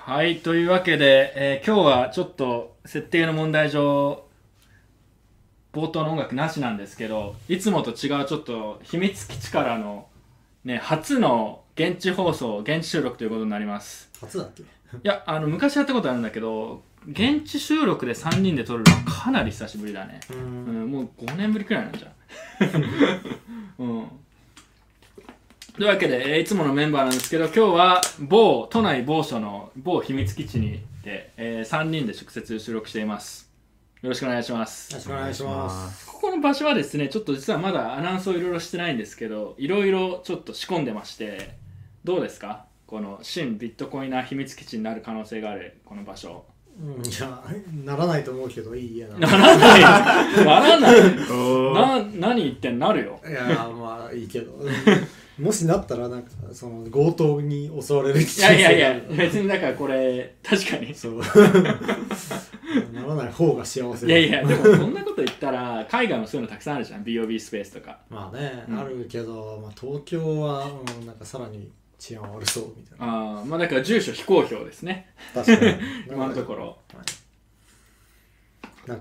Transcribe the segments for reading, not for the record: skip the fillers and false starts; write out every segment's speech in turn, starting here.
はい、というわけで、今日はちょっと設定の問題上冒頭の音楽なしなんですけど、いつもと違うちょっと秘密基地からの、ね、初の現地放送現地収録ということになります。 初だっけ？いや、昔やったことあるんだけど、現地収録で3人で撮るのはかなり久しぶりだね。もう5年ぶりくらいなんじゃん。というわけで、いつものメンバーなんですけど、今日は都内某所の某秘密基地にて、3人で直接収録しています。よろしくお願いします。 よろしくお願いします。 ここの場所はですね、ちょっと実はまだアナウンスをいろいろしてないんですけど、いろいろちょっと仕込んでまして、どうですか？この新ビットコインな秘密基地になる可能性があるこの場所。 いや、ならないと思うけどいい家な。 ならないならない何言ってんなるよ。 いや、まあいいけどもしなったらなんかその強盗に襲われる。 いや別にだからこれ確かにそうならない方が幸せ。 いやでもそんなこと言ったら海外もそういうのたくさんあるじゃん。 BOB スペースとか。 まあね、あるけど、まあ、東京は、なんかさらに治安悪そうみたいな。 まあだから住所非公表ですね。 確かに今のところ、はい、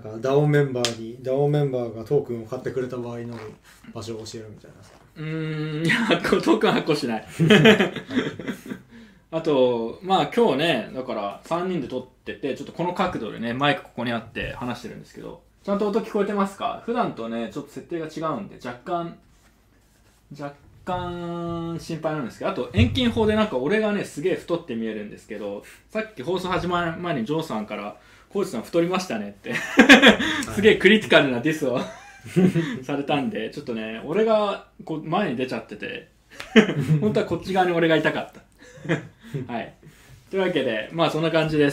なんか DAO メンバーがトークンを買ってくれた場合の場所を教えるみたいなさ。 いやトークン発行しないあとまあ今日ね、だから3人で撮ってて、ちょっとこの角度でねマイクここにあって話してるんですけど、ちゃんと音聞こえてますか？普段とねちょっと設定が違うんで若干心配なんですけど、あと遠近法でなんか俺がねすげえ太って見えるんですけど、さっき放送始まる前にジョーさんからコーチさん太りましたねってすげえクリティカルなディスをされたんで、ちょっとね俺がこう前に出ちゃってて本当はこっち側に俺がいたかったはい、というわけでまあそんな感じです。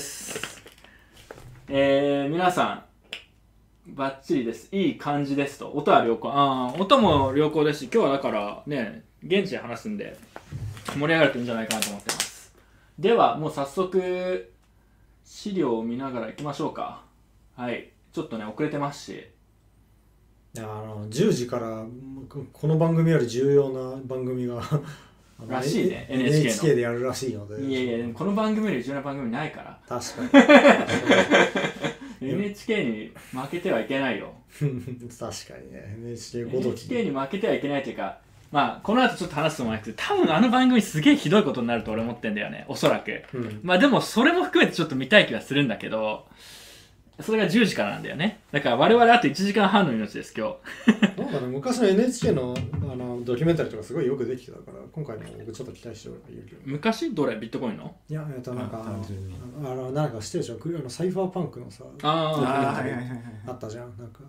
皆さんバッチリです。いい感じですと。音は良好。音も良好ですし、今日はだからね、現地で話すんで盛り上がるといいんじゃないかなと思ってます。では、もう早速資料を見ながら行きましょうか。はい。ちょっとね、遅れてますし。 いや10時からこの番組より重要な番組がらしいね、 NHK でやるらしいので。 いやでもこの番組より重要な番組ないから。 確かに NHK に負けてはいけないよ確かにね、 NHK に負けてはいけないというか、まあこの後ちょっと話すと思うんだけど、多分あの番組すげえひどいことになると俺思ってんだよね、おそらく、まあでもそれも含めてちょっと見たい気はするんだけど、それが10時からなんだよね。だから我々あと1時間半の命です今日なんかね、昔の NHK のドキュメンタリーとかすごいよくできてたから、今回も僕ちょっと期待してるけど。 昔どれ？ビットコインの？ いや、なんかなんか知ってるでしょ、サイファーパンクのさ、あったじゃん。なんか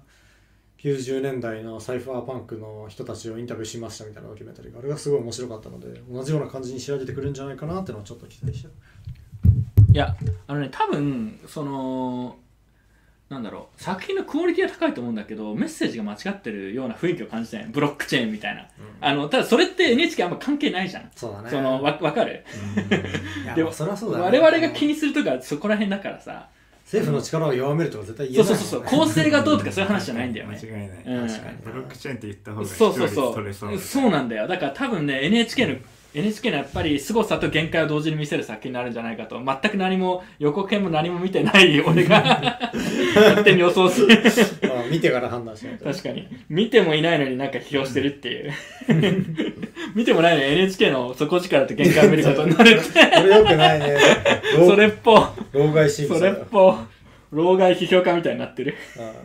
90年代のサイファーパンクの人たちをインタビューしましたみたいなドキュメンタリーが、あれがすごい面白かったので、同じような感じに仕上げてくるんじゃないかなってのはちょっと期待してる。 いや、多分そのなんだろう、作品のクオリティは高いと思うんだけど、メッセージが間違ってるような雰囲気を感じてない。ブロックチェーンみたいな、ただそれって NHK あんま関係ないじゃん。 そうだね。 わかる？ でもそれはそうだね。 我々が気にするとかそこら辺だからさ、 政府の力を弱めるとか絶対言えないもんね。 そう構成がどうとかそういう話じゃないんだよね。 間違いない。確かにブロックチェーンって言った方がそうなんだよ。だから多分ね NHK のやっぱり凄さと限界を同時に見せる作品になるんじゃないかと、全く何も予告編も何も見てない俺が勝手に予想する見てから判断しないと。 確かに見てもいないのになんか批評してるっていう見てもないのに NHK の底力と限界を見ることになるってこれよくないね。 それっぽ老害審査。 それっぽ老害批評家みたいになってる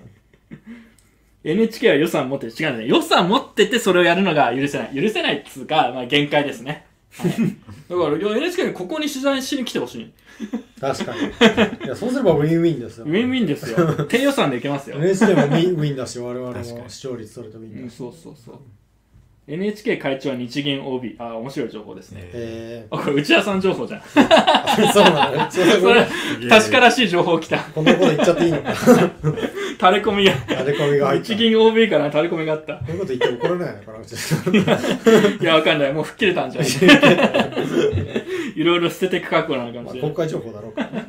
NHK は予算持ってる。違うんだね。予算持っててそれをやるのが許せないっつうか、まあ限界ですね。はい、だから NHK にここに取材しに来てほしい。 確かに。いや、そうすればウィンウィンですよ。 ウィンウィンですよ。低予算でいけますよ。 NHK もウィンだし、我々も視聴率取れたウィンだし。 そう。NHK 会長は日銀 OB。面白い情報ですね。これ内田さん情報じゃん。 そうなんだね。それ確からしい情報来た。こんなこと言っちゃっていいのか。 垂れ込みが入った。 日銀 OB から垂れ込みがあった。 こういうこと言って怒られないのかな、うち。 いや、わかんない。もう吹っ切れたんじゃない。いろいろ捨てていく覚悟なのかもしれない。 公開情報だろうからね。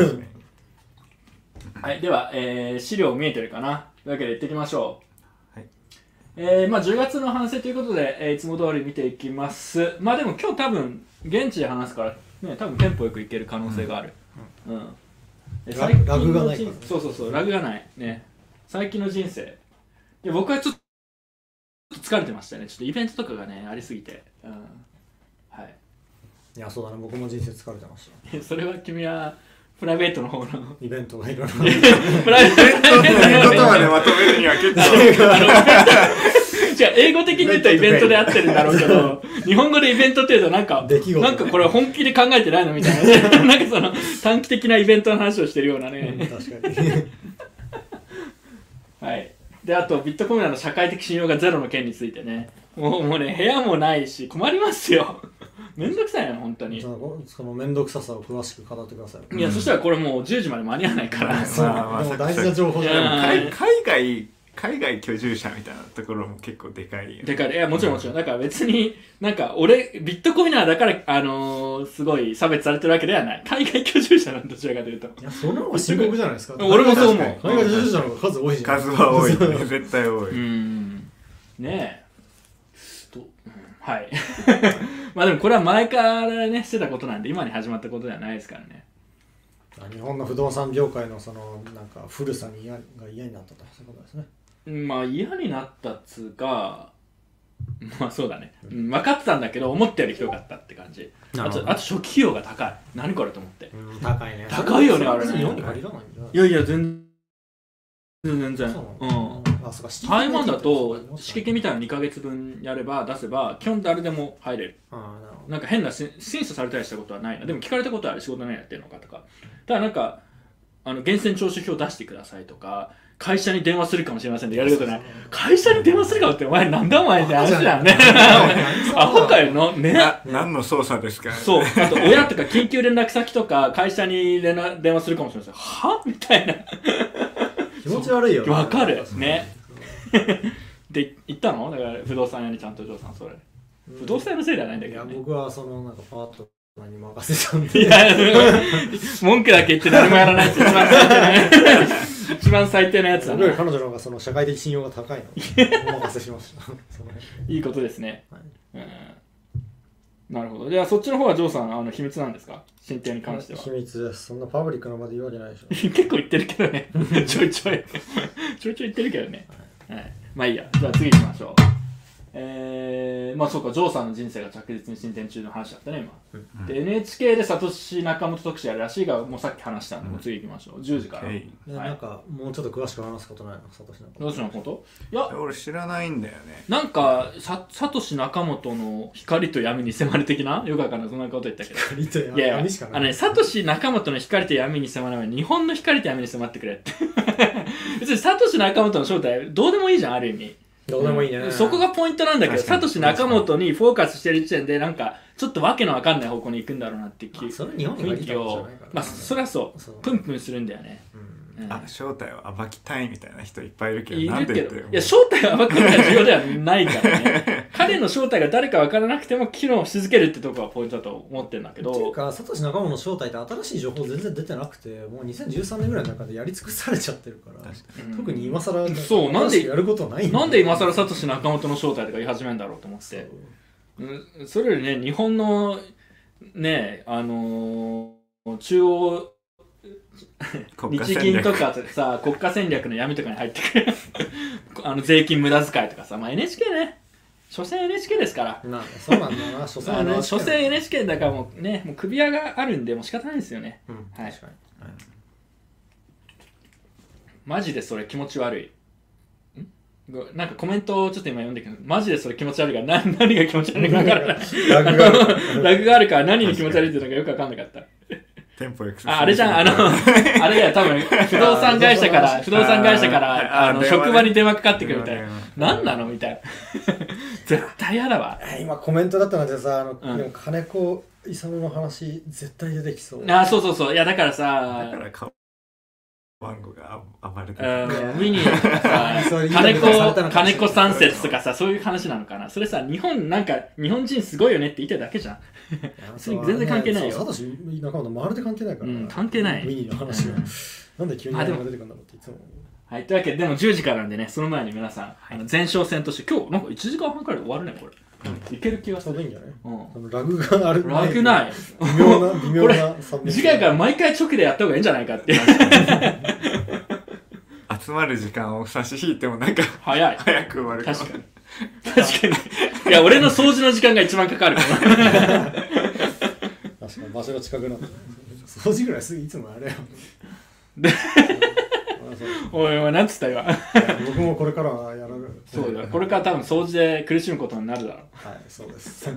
はい、では、資料見えてるかな。というわけで行ってきましょう。まあ10月の反省ということで、いつも通り見ていきます。まあでも今日多分現地で話すから、ね、多分テンポよくいける可能性がある。 ラグがないから、ね、 そうラグがないね。最近の人生いや僕はちょっと疲れてましたね。ちょっとイベントとかがねありすぎて、はい。 いやそうだね、僕も人生疲れてました。 それは君はプライベートの方のイベントがいろいろプライベートの言葉でまとめるには結構じゃあ英語的に言うとイベントで合ってるんだろうけど日本語でイベントっていうとなんかこれ本気で考えてないのみたいななんかその短期的なイベントの話をしてるようなね、 確かにはい。であとビットコインの社会的信用がゼロの件についてね、もうね部屋もないし困りますよめんどくさいよ本当に。 そのめんどくささを詳しく語ってください。 いや、そしたらこれもう10時まで間に合わないから。 でも大事な情報じゃない。 海外居住者みたいなところも結構でかいよね。 でかい。いや、もちろん。だから別に、なんか俺、ビットコイナーだから、すごい差別されてるわけではない。海外居住者なんどちらかというと。 いや、その方が深刻じゃないですか。 俺もそう思う。 海外居住者の方が数多いじゃん。 数は多い、ね。絶対多い。 ねえ。はい。まあでもこれは前からね、してたことなんで、今に始まったことではないですからね。 日本の不動産業界のその、なんか古さが嫌になったと、そういうことですね。 まあ嫌になったっつうか、まあそうだね、分かってたんだけど思ったよりひどかったって感じ。あと初期費用が高い。何これと思って、 高いね。 高いよねあれね。 日本に限らないんじゃない？ いやいや全然台湾だと敷金みたいな2ヶ月分やれば出せば基本誰でも入れる。なんか変な審査されたりしたことはないな。でも聞かれたことはある。仕事何やってるのかとか。ただなんか源泉徴収票出してくださいとか、会社に電話するかもしれませんってやることない。会社に電話するかってお前なんだお前って話だよね。アホかよのね。 何の操作ですか。 そう。あと親とか緊急連絡先とか会社に電話するかもしれません。はみたいな。 気持ち悪いよね。 わかるね。で言ったの？だから不動産屋にちゃんとジョーさんそれ。不動産屋のせいではないんだけどね。 いや僕はそのなんかパートナーに任せたんで。 いや文句だけ言って誰もやらないって一番最低なやつだな。 彼女の方がその社会的信用が高いのでお任せしました。 いいことですね。はい、なるほど。じゃあそっちの方はジョーさん秘密なんですか？進展に関しては。 秘密です。そんなパブリックな場で言うわけないでしょ。 結構言ってるけどね。ちょい言ってるけどね。はい、まあいいや。じゃあ次行きましょう。まあそうか、ジョーさんの人生が着実に進展中の話だったね今、で NHK でサトシ仲本特集やるらしいが、もうさっき話したんで、もう次行きましょう。10時から、はい、 なんかもうちょっと詳しく話すことないの？サトシ仲本。 サトシ仲本？いや俺知らないんだよね。 なんかサトシ仲本の光と闇に迫る的な、よくわかんないそんなこと言ったけど、 光と闇しかない。 ね、サトシ仲本の光と闇に迫らない、日本の光と闇に迫ってくれって別にサトシ仲本の正体どうでもいいじゃん、ある意味。 どうでもいいね。 そこがポイントなんだけど、サトシ仲本にフォーカスしてる時点でなんかちょっとわけのわかんない方向に行くんだろうなっていう雰囲気を、まあそれはそうプンプンするんだよね。 正体を暴きたいみたいな人いっぱいいるけど、 いるけど、いや正体を暴くのが重要ではないからね。彼の正体が誰かわからなくても機能し続けるってとこがポイントだと思ってるんだけど。 っていうか、サトシ仲本の正体って新しい情報全然出てなくて、もう2013年ぐらいの中でやり尽くされちゃってるから、特に今更そうなんでやることないんだよ。 なんで今更サトシ仲本の正体とか言い始めるんだろうと思って。それよりね、日本のね、中央日銀とかさ、国家戦略の闇とかに入ってくる税金無駄遣いとかさ、まあ NHK ね、所詮 NHK ですから。 そうなんだよな、所詮 NHK だからもうね、もう首輪があるんでもう仕方ないですよね。はい。マジでそれ気持ち悪い。なんかコメントをちょっと今読んでるけど、マジでそれ気持ち悪いから何が気持ち悪いか分からない。ラグがあるから何に気持ち悪いっていうのがよく分かんなかった。あれじゃん、あれだよ、多分不動産会社から職場に電話かかってくるみたいな。何なのみたいな。絶対嫌だわ。 今コメントだったのでさ、金子勇の話絶対出てきそう。 そう。いやだからさ、 だから番号が暴れてる。ミニとかさ、金子三節とかさ、そういう話なのかな。それさ、日本人すごいよねって言ってるだけじゃん。全然関係ないよ。 サトシ仲本まるで関係ないから。 関係ない。 ミニの話は。なんで急にあれが出てくるんだろうっていつも。 はい、というわけで、でも10時からなんでね、その前に皆さん、前哨戦として、今日なんか1時間半くらいで終わるね、これ。 いける気がする。 ちょうどいいんじゃない？ うん、 ラグがある。 ラグない。 微妙な次回から毎回直でやった方がいいんじゃないかって集まる時間を差し引いてもなんか早く終わるかも。 確かにいや俺の掃除の時間が一番かかるから確かに場所が近くなって掃除ぐらいいつもあれよおいなんつった今僕もこれからはやる。 そうだ、これから多分掃除で苦しむことになるだろう。 はい、そうです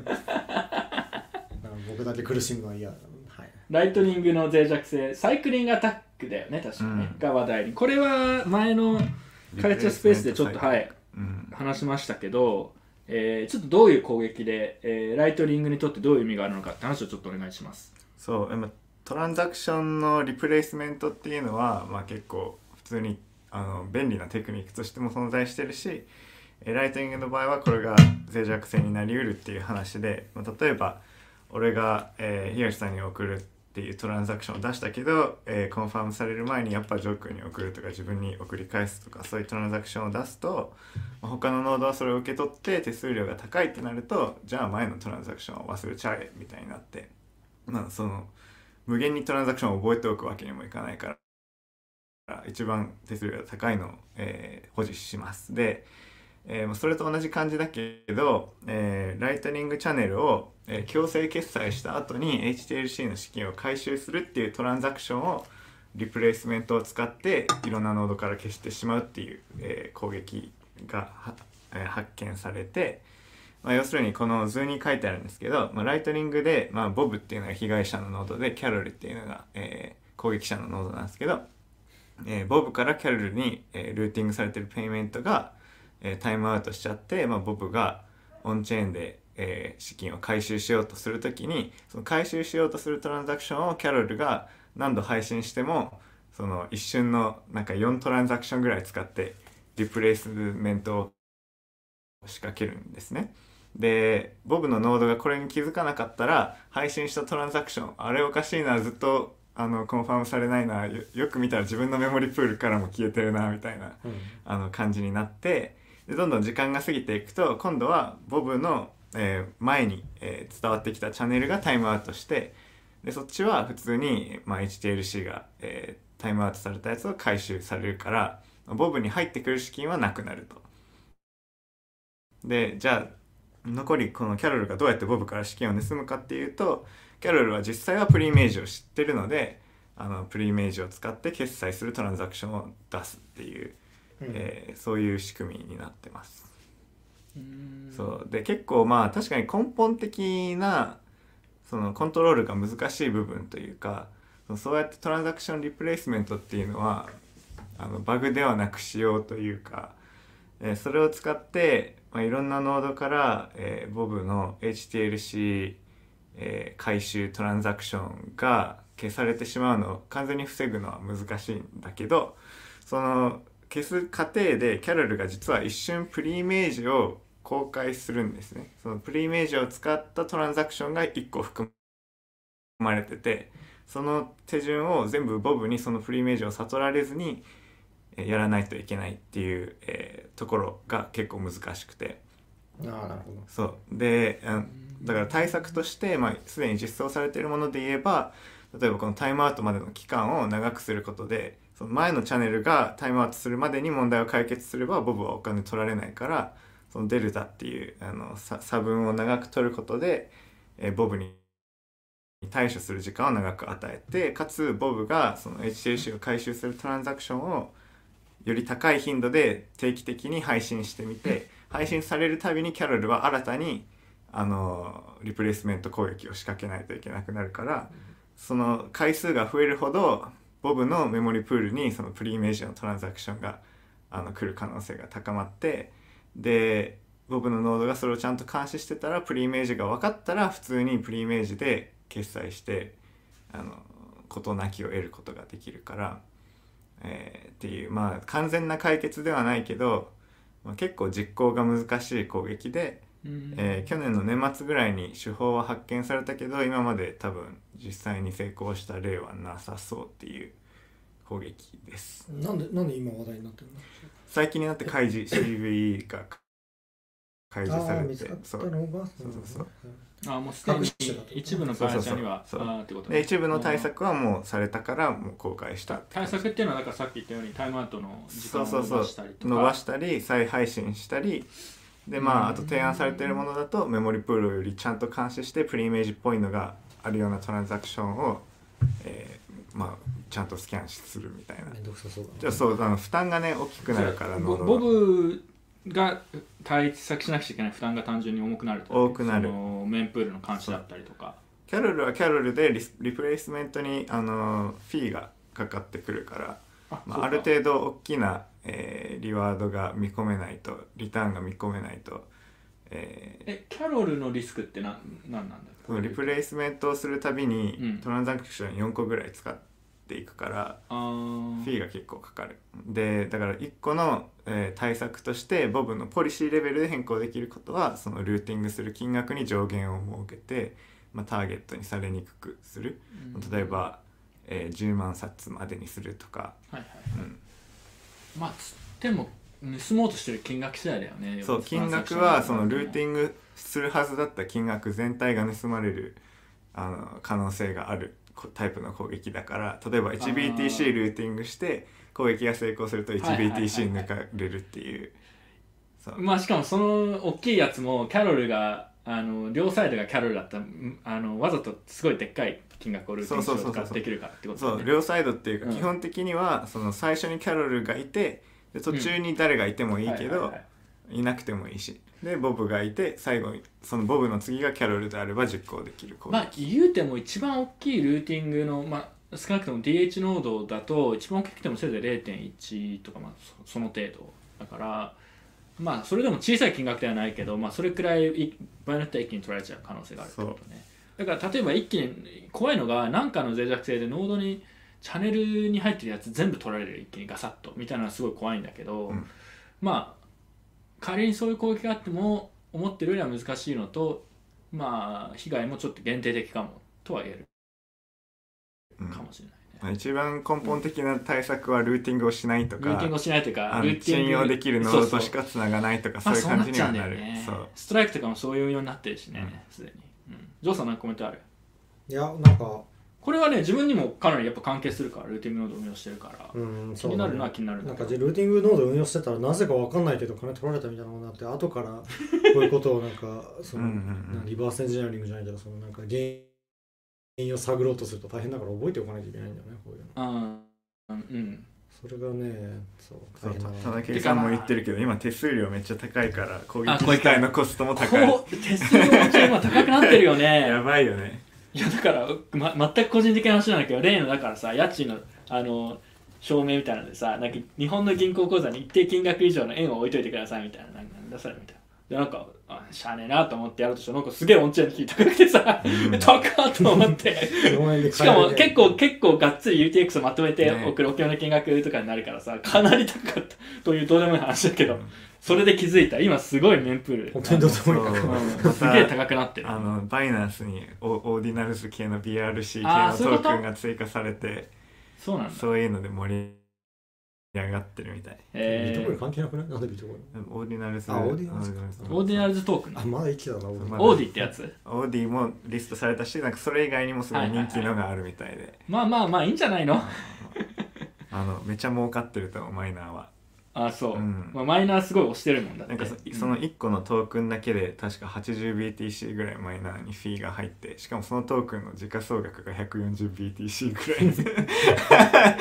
僕だけ苦しむのは嫌だ、はい、 ライトニングの脆弱性、サイクリングアタックだよね、確かに、が話題に。これは前のカルチャースペースでちょっと話しましたけど、ちょっとどういう攻撃で、ライトニングにとってどういう意味があるのかって話をちょっとお願いします。 そう、トランザクションのリプレイスメントっていうのは、結構普通に便利なテクニックとしても存在してるし、ライトニングの場合はこれが脆弱性になりうるっていう話で、例えば俺が、東さんに送るっていうトランザクションを出したけど、コンファームされる前にやっぱジョー君に送るとか自分に送り返すとか、そういうトランザクションを出すと、他のノードはそれを受け取って手数料が高いってなると、じゃあ前のトランザクションを忘れちゃえみたいになって、その無限にトランザクションを覚えておくわけにもいかないから、一番手数料が高いのを、保持します。で、それと同じ感じだけど、ライトニングチャンネルを、強制決済した後に HTLC の資金を回収するっていうトランザクションをリプレイスメントを使っていろんなノードから消してしまうっていう、攻撃が発見されて、要するにこの図に書いてあるんですけど、ライトニングで、ボブっていうのが被害者のノードで、キャロルっていうのが、攻撃者のノードなんですけど、ボブからキャロルに、ルーティングされてるペイメントが、タイムアウトしちゃって、ボブがオンチェーンで、資金を回収しようとするときに、その回収しようとするトランザクションをキャロルが何度配信しても、その一瞬のなんか4トランザクションぐらい使ってリプレイスメントを仕掛けるんですね。で、ボブのノードがこれに気づかなかったら、配信したトランザクション、あれおかしいな、ずっとコンファームされないな、よく見たら自分のメモリプールからも消えてるなみたいな、感じになって、でどんどん時間が過ぎていくと、今度はボブの、前に、伝わってきたチャンネルがタイムアウトして、でそっちは普通に、HTLC が、タイムアウトされたやつを回収されるから、ボブに入ってくる資金はなくなると。でじゃあ残りこのキャロルがどうやってボブから資金を盗むかっていうと、キャロルは実際はプリイメージを知ってるので、プリイメージを使って決済するトランザクションを出すっていう、そういう仕組みになってます。そうで、結構確かに根本的なそのコントロールが難しい部分というか、そうやってトランザクションリプレイスメントっていうのはバグではなくしようというか、それを使っていろんなノードから、ボブの HTLC、回収トランザクションが消されてしまうのを完全に防ぐのは難しいんだけど、その消す過程でキャロルが実は一瞬プリイメージを公開するんですね。そのプリイメージを使ったトランザクションが1個含まれてて、その手順を全部ボブにそのプリイメージを悟られずにやらないといけないっていう、ところが結構難しくて、 なるほど。 そうで、だから対策として、すでに実装されているもので言えば、例えばこのタイムアウトまでの期間を長くすることで、その前のチャンネルがタイムアウトするまでに問題を解決すればボブはお金取られないから、そのデルタっていう差分を長く取ることで、ボブに対処する時間を長く与えて、かつボブがその HTLC を回収するトランザクションをより高い頻度で定期的に配信してみて、配信されるたびにキャロルは新たにリプレイスメント攻撃を仕掛けないといけなくなるから、その回数が増えるほどボブのメモリプールにそのプリイメージのトランザクションが来る可能性が高まって、でボブのノードがそれをちゃんと監視してたら、プリイメージが分かったら普通にプリイメージで決済して事なきを得ることができるから、っていう完全な解決ではないけど、結構実行が難しい攻撃で、去年の年末ぐらいに手法は発見されたけど、今まで多分実際に成功した例はなさそうっていう攻撃です。 なんで今話題になってるの？ 最近になって開示 CVE が開示されて、 見つかったのがあ、もうすでに一部の会社にはってことね。 で一部の対策はもうされたからもう公開した対策っていうのはだからさっき言ったようにタイムアウトの時間を伸ばしたりとか伸ばしたり再配信したりで、まああと提案されているものだとメモリプールよりちゃんと監視してプリイメージっぽいのがあるようなトランザクションを、まあちゃんとスキャンするみたいな。 めんどくさそうだね。 じゃあそう負担がね大きくなるからボブが対策しなくちゃいけない負担が単純に重くなると、 多くなる。 そのメンプールの監視だったりとか。 キャロルはキャロルでリプレイスメントにフィーがかかってくるから、ある程度大きな、リワードが見込めないとリターンが見込めないと、 キャロルのリスクって何なんだろう。 リプレイスメントをするたびに、トランザクション4個ぐらい使っていくからフィーが結構かかる。でだから1個の、対策としてボブのポリシーレベルで変更できることはそのルーティングする金額に上限を設けて、ターゲットにされにくくする、例えば、10万冊までにするとか、 まあでも盗もうとしてる金額次第だよね。 そう金額はそのルーティングするはずだった金額全体が盗まれる可能性があるタイプの攻撃だから、例えば 1BTC ルーティングして攻撃が成功すると 1BTC 抜かれるっていう。 まあしかもその大きいやつもキャロルが両サイドがキャロルだったらわざとすごいでっかい金額をルーティングしようとかできるからってことだよね。 そう両サイドっていうか、基本的にはその最初にキャロルがいてで途中に誰がいてもいいけど、いなくてもいいしでボブがいて最後にそのボブの次がキャロルであれば実行できる攻撃。 まあ言うても一番大きいルーティングの、少なくとも DH ノードだと一番大きくてもせいぜい 0.1 とか、その程度だからそれでも小さい金額ではないけど、それくらい場合によっては一気に取られちゃう可能性があるってことね。だから例えば一気に怖いのが何かの脆弱性でノードにチャンネルに入ってるやつ全部取られる、一気にガサッとみたいなのはすごい怖いんだけど、仮にそういう攻撃があっても思ってるよりは難しいのと、被害もちょっと限定的かもとは言えるかもしれないね。 一番根本的な対策はルーティングをしないとか、 ルーティングをしないというか、 信用できるノードとしかつながないとか、そういう感じにはなる。 ストライクとかもそういうようになってるしね、すでに。ジョーさん何かコメントある？ いや、なんかこれはね、自分にもかなりやっぱ関係するから、ルーティングノードを運用してるから、気になるのは気になるんだけど、なんかルーティングノードを運用してたらなぜか分かんないけど金取られたみたいなものがあって、後からこういうことをなんかそのリバースエンジニアリングじゃないけど、そのなんか原因を探ろうとすると大変だから覚えておかないといけないんだよね、こういうの。それがね、そう田中さんも言ってるけど、今手数料めっちゃ高いから攻撃自体のコストも高い。 手数料も今高くなってるよね。 やばいよね。 いやだから、全く個人的な話なんだけど、例のだからさ、家賃の証明みたいなのでさ、なんか日本の銀行口座に一定金額以上の円を置いといてくださいみたいな、なんだそれみたいな。でなんかしゃあねえなと思ってやるとしたらなんかすげえ音痴なに高くてさ、高っと思ってしかも結構がっつり UTX をまとめて送るお金の金額とかになるからさ、かなり高かったというどうでもいい話だけど、それで気づいた。今すごいメンプール本当にどうでもいいすげえ高くなってる。 バイナンスにオーディナルズ系の BRC 系のトークンが追加されて、そういうので盛り上がってるみたい。 ビットコイン関係なくない？なんでビットコイン？ オーディナルズ。 オーディナルズトークン。 まだ生きてたな。オーディってやつ？ オーディもリストされたし、なんかそれ以外にもすごい人気のがあるみたいで。 まあいいんじゃないの？ めちゃ儲かってると思う、マイナーは。 そう。マイナーすごい押してるもんだって。 なんかその1個のトークンだけで確か 80BTC ぐらいマイナーにフィーが入って、しかもそのトークンの時価総額が 140BTC ぐらい。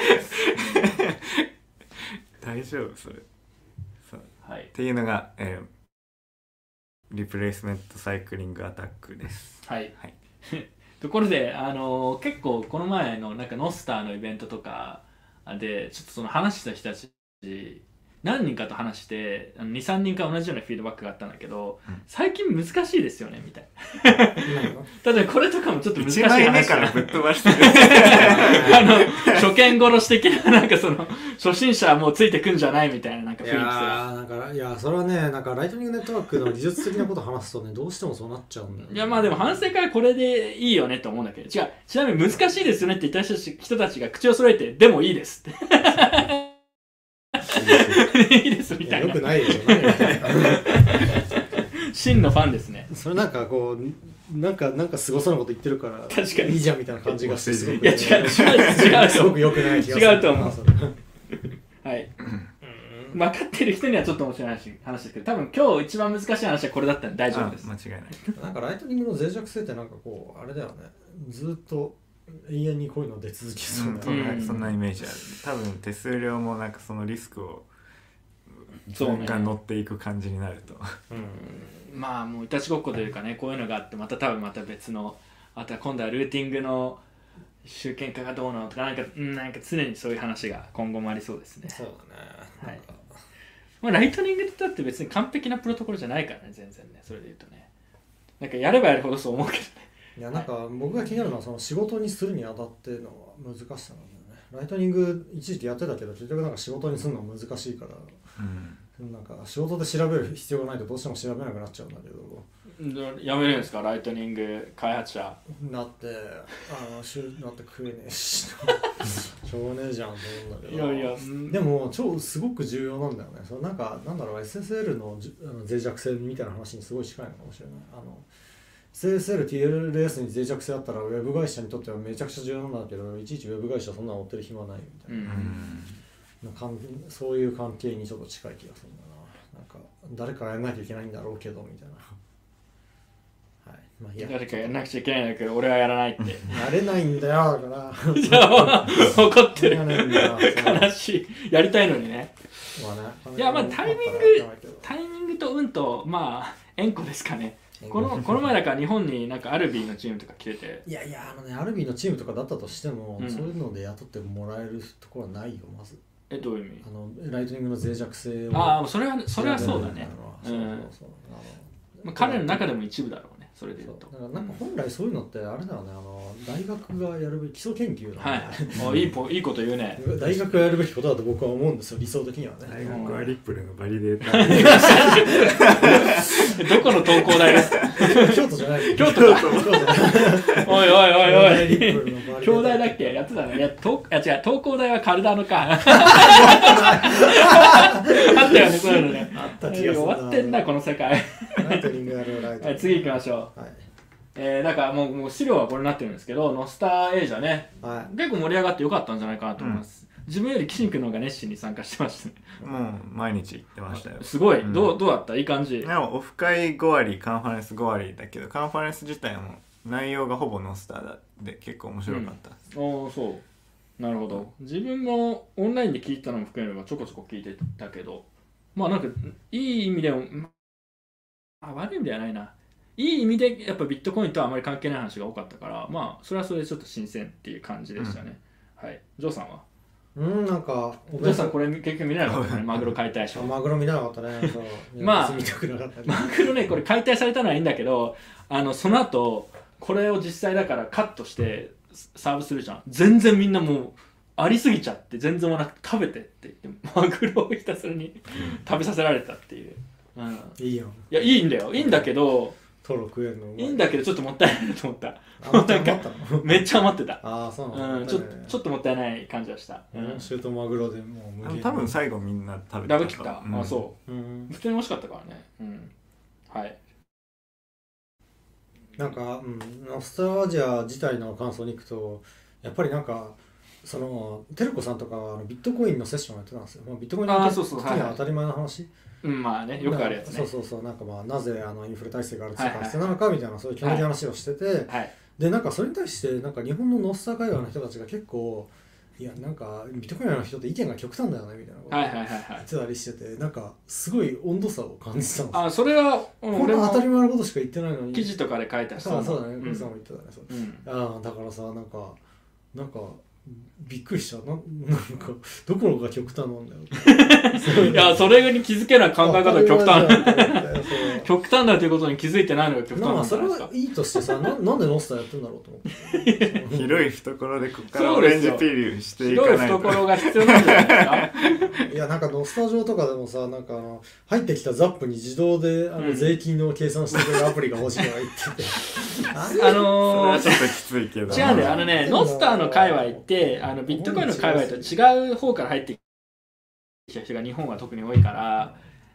大丈夫それ。っていうのが、リプレイスメントサイクリングアタックです。 ところで結構この前のなんかノスターのイベントとかでちょっとその話した人たち何人かと話して 2,3 人か同じようなフィードバックがあったんだけど、最近難しいですよねみたいな。例えばこれとかもちょっと難しい話。 1枚目からぶっ飛ばしてる。 初見殺し的ななんかその初心者はもうついてくんじゃないみたいななんか雰囲気。いやそれはね、なんかライトニングネットワークの技術的なことを話すとね、どうしてもそうなっちゃうんだよね。 いやでも反省会はこれでいいよねと思うんだけど、違う、ちなみに難しいですよねって言った人たちが口を揃えてでもいいですっていいですみたいな。 よくないよ。 真のファンですね。 それなんかこうなんかすごそうなこと言ってるから確かにいいじゃんみたいな感じがしてすごくいや違うすごく良くない気がする。 違うと思う。はい。分かってる人にはちょっと面白い話ですけど、多分今日一番難しい話はこれだったんで大丈夫です。 間違いない。 なんかライトニングの脆弱性ってなんかこうあれだよね。ずっと永遠にこういうの出続きそうな、 そんなイメージある。多分手数料もなんかそのリスクをが乗っていく感じになると、 まあもういたちごっこというかね、こういうのがあってまた別のまた今度はルーティングの集権化がどうなのとかなんか常にそういう話が今後もありそうですね。 そうだね。 はい。まあライトニングだって別に完璧なプロトコルじゃないからね、全然ね。それで言うとね、なんかやればやるほどそう思うけどね。 いやなんか僕が気になるのはその仕事にするにあたっての難しさなんだよね。ライトニング一時期やってたけど結局なんか仕事にするのは難しいから、なんか仕事で調べる必要がないとどうしても調べなくなっちゃうんだけど。 やめるんですかライトニング開発者。 なって食えねえししょうがねえじゃんと思うんだけど。いやでもすごく重要なんだよね。そのなんだろう SSL の脆弱性みたいな話にすごい近いのかもしれない。SSL、TLS に脆弱性あったらウェブ会社にとってはめちゃくちゃ重要なんだけど、いちいちウェブ会社そんなの追ってる暇はないみたいな、そういう関係にちょっと近い気がするんだな。なんか誰かやらなきゃいけないんだろうけどみたいな。はい、まあ、 誰かやらなくちゃいけないんだけど俺はやらないって。 やれないんだよだから。 怒ってる。悲しい。やりたいのにね。いやまあタイミングととまあ縁故ですかね。この前だから日本になんかアルビーのチームとか来てて、 いやアルビーのチームとかだったとしても、そういうので雇ってもらえるところはないよまず。 どういう意味？ ライトニングの脆弱性を。 ああそれはそうだね。彼の中でも一部だろうね。それで言うと。 だからなんか本来そういうのってあれだよね、大学がやるべき基礎研究だね。 はい。いいこと言うね。 大学がやるべきことだと僕は思うんですよ、理想的にはね。 大学はリップルのバリデーター。どこの東工大ですか？ 京都じゃない。 京都か。おい。京大だっけ？やってたね。違う、東工大はカルダノか。あったよね、そういうのね。 あった気がする。 終わってんな、この世界。 ライトニングやるライト。 次行きましょう。はい。なんかもう資料はこれになってるんですけど、ノスターエイジャね、結構盛り上がってよかったんじゃないかなと思います。自分より岸君の方が熱心に参加してましたね。 もう毎日行ってましたよ。 すごい。どうだった？いい感じ。 でもオフ会5割、カンファレンス5割だけど、カンファレンス自体も内容がほぼノスターで結構面白かった。 そう。なるほど。自分もオンラインで聞いたのも含めればちょこちょこ聞いてたけど、まあなんかいい意味でも、悪い意味ではないな。いい意味でやっぱビットコインとはあまり関係ない話が多かったから、まあそれはそれでちょっと新鮮っていう感じでしたね。はい。ジョーさんは？ なんかジョーさんこれ結局見れなかったね。マグロ解体ショー。 マグロ見なかったね。 まあマグロねこれ解体されたのはいいんだけど、その後これを実際だからカットしてサーブするじゃん。全然みんなもうありすぎちゃって全然もなく食べてって言ってマグロをひたすらに食べさせられたっていう。 いいよ。 いやいいんだよ。いいんだけど。 トロ食えるのいいんだけどちょっともったいないなと思った。めっちゃ余ってた。 そうなの。 ちょっともったいない感じはした。 シュートマグロでもう無理。 多分最後みんな食べてた。ダブ切った。そう。普通に美味しかったからね。はい。 なんかノスターアジア自体の感想に行くとやっぱりなんかそのテルコさんとかビットコインのセッションやってたんですよ。ビットコインの時には当たり前の話。 まあね、よくあるやつね。 そうなんかなぜインフレ体制がある通貨が必要なのかみたいなそういう基本的な話をしてて、でなんかそれに対してなんか日本のノスター界隈の人たちが結構いやなんかビットコインの人って意見が極端だよねみたいなことを言ってたりしてて、なんかすごい温度差を感じたんですよ。 それは俺も当たり前のことしか言ってないのに記事とかで書いた人そうだね、クリスさんも言ってたね。だからさなんかびっくりした。なんかどこが極端なんだよ。いやそれに気づけない考え方が極端極端だということに気づいてないのが極端なんじゃないですか。 それはいいとしてさ、なんでノスターやってんだろうと思って広い懐でここからオレンジピールしていかないと。 広い懐が必要なんじゃないですか。 いやなんかノスター上とかでもさ、なんか入ってきたザップに自動で税金の計算してくれるアプリが欲しいとか言っててそれはちょっときついけど。 違うんだよ。ノスターの界隈ってビットコインの界隈と違う方から入ってきた人が日本は特に多いから、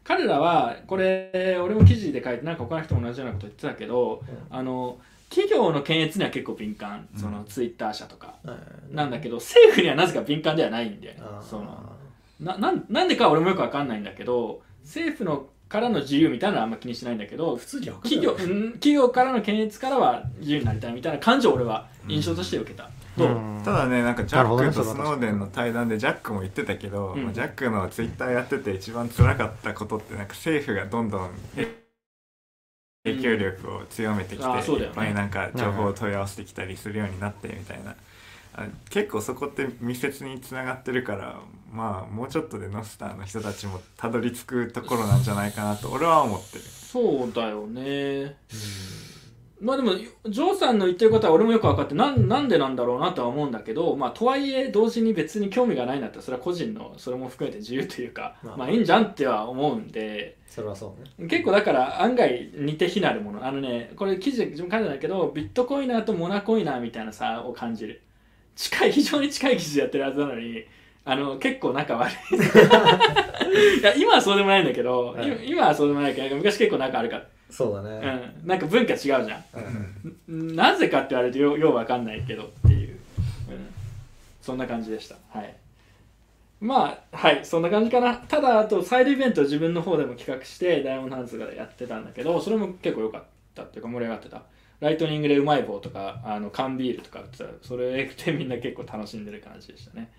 彼らはこれ俺も記事で書いてなんか他の人も同じようなこと言ってたけど、企業の検閲には結構敏感、そのツイッター社とか、なんだけど政府にはなぜか敏感ではないんで、なんでか俺もよく分かんないんだけど、政府のからの自由みたいなのはあんま気にしないんだけど、 普通に企業からの検閲からは自由になりたいみたいな感情を俺は印象として受けた。 ただね、なんかジャックとスノーデンの対談でジャックも言ってたけど、ジャックのツイッターやってて一番辛かったことってなんか政府がどんどん影響力を強めてきて、いっぱいなんか情報を問い合わせてきたりするようになってみたいな、結構そこって密接につながってるから、まあもうちょっとでノスターの人たちもたどり着くところなんじゃないかなと俺は思ってる。 そうだよね。まあでもジョーさんの言ってることは俺もよく分かって、なんでなんだろうなとは思うんだけど、まあとはいえ同時に別に興味がないんだったらそれは個人のそれも含めて自由というか、まあいいんじゃんっては思うんで、 それはそうね。 結構だから案外似て非なるもの、これ記事で自分書いてたんだけど、ビットコイナーとモナコイナーみたいな差を感じる。非常に近い記事でやってるはずなのに、結構仲悪いいや今はそうでもないんだけど、今はそうでもないけど昔結構仲悪かった。 そうだね、 なんか文化違うじゃん、なぜかって言われるとようわかんないけどっていう、そんな感じでした。はいまあはいそんな感じかな。ただあとサイドイベントを自分の方でも企画してダイヤモンドハンズがやってたんだけど、それも結構良かったっていうか盛り上がってた。ライトニングでうまい棒とか缶ビールとか売ってたら、それでみんな結構楽しんでる感じでしたね。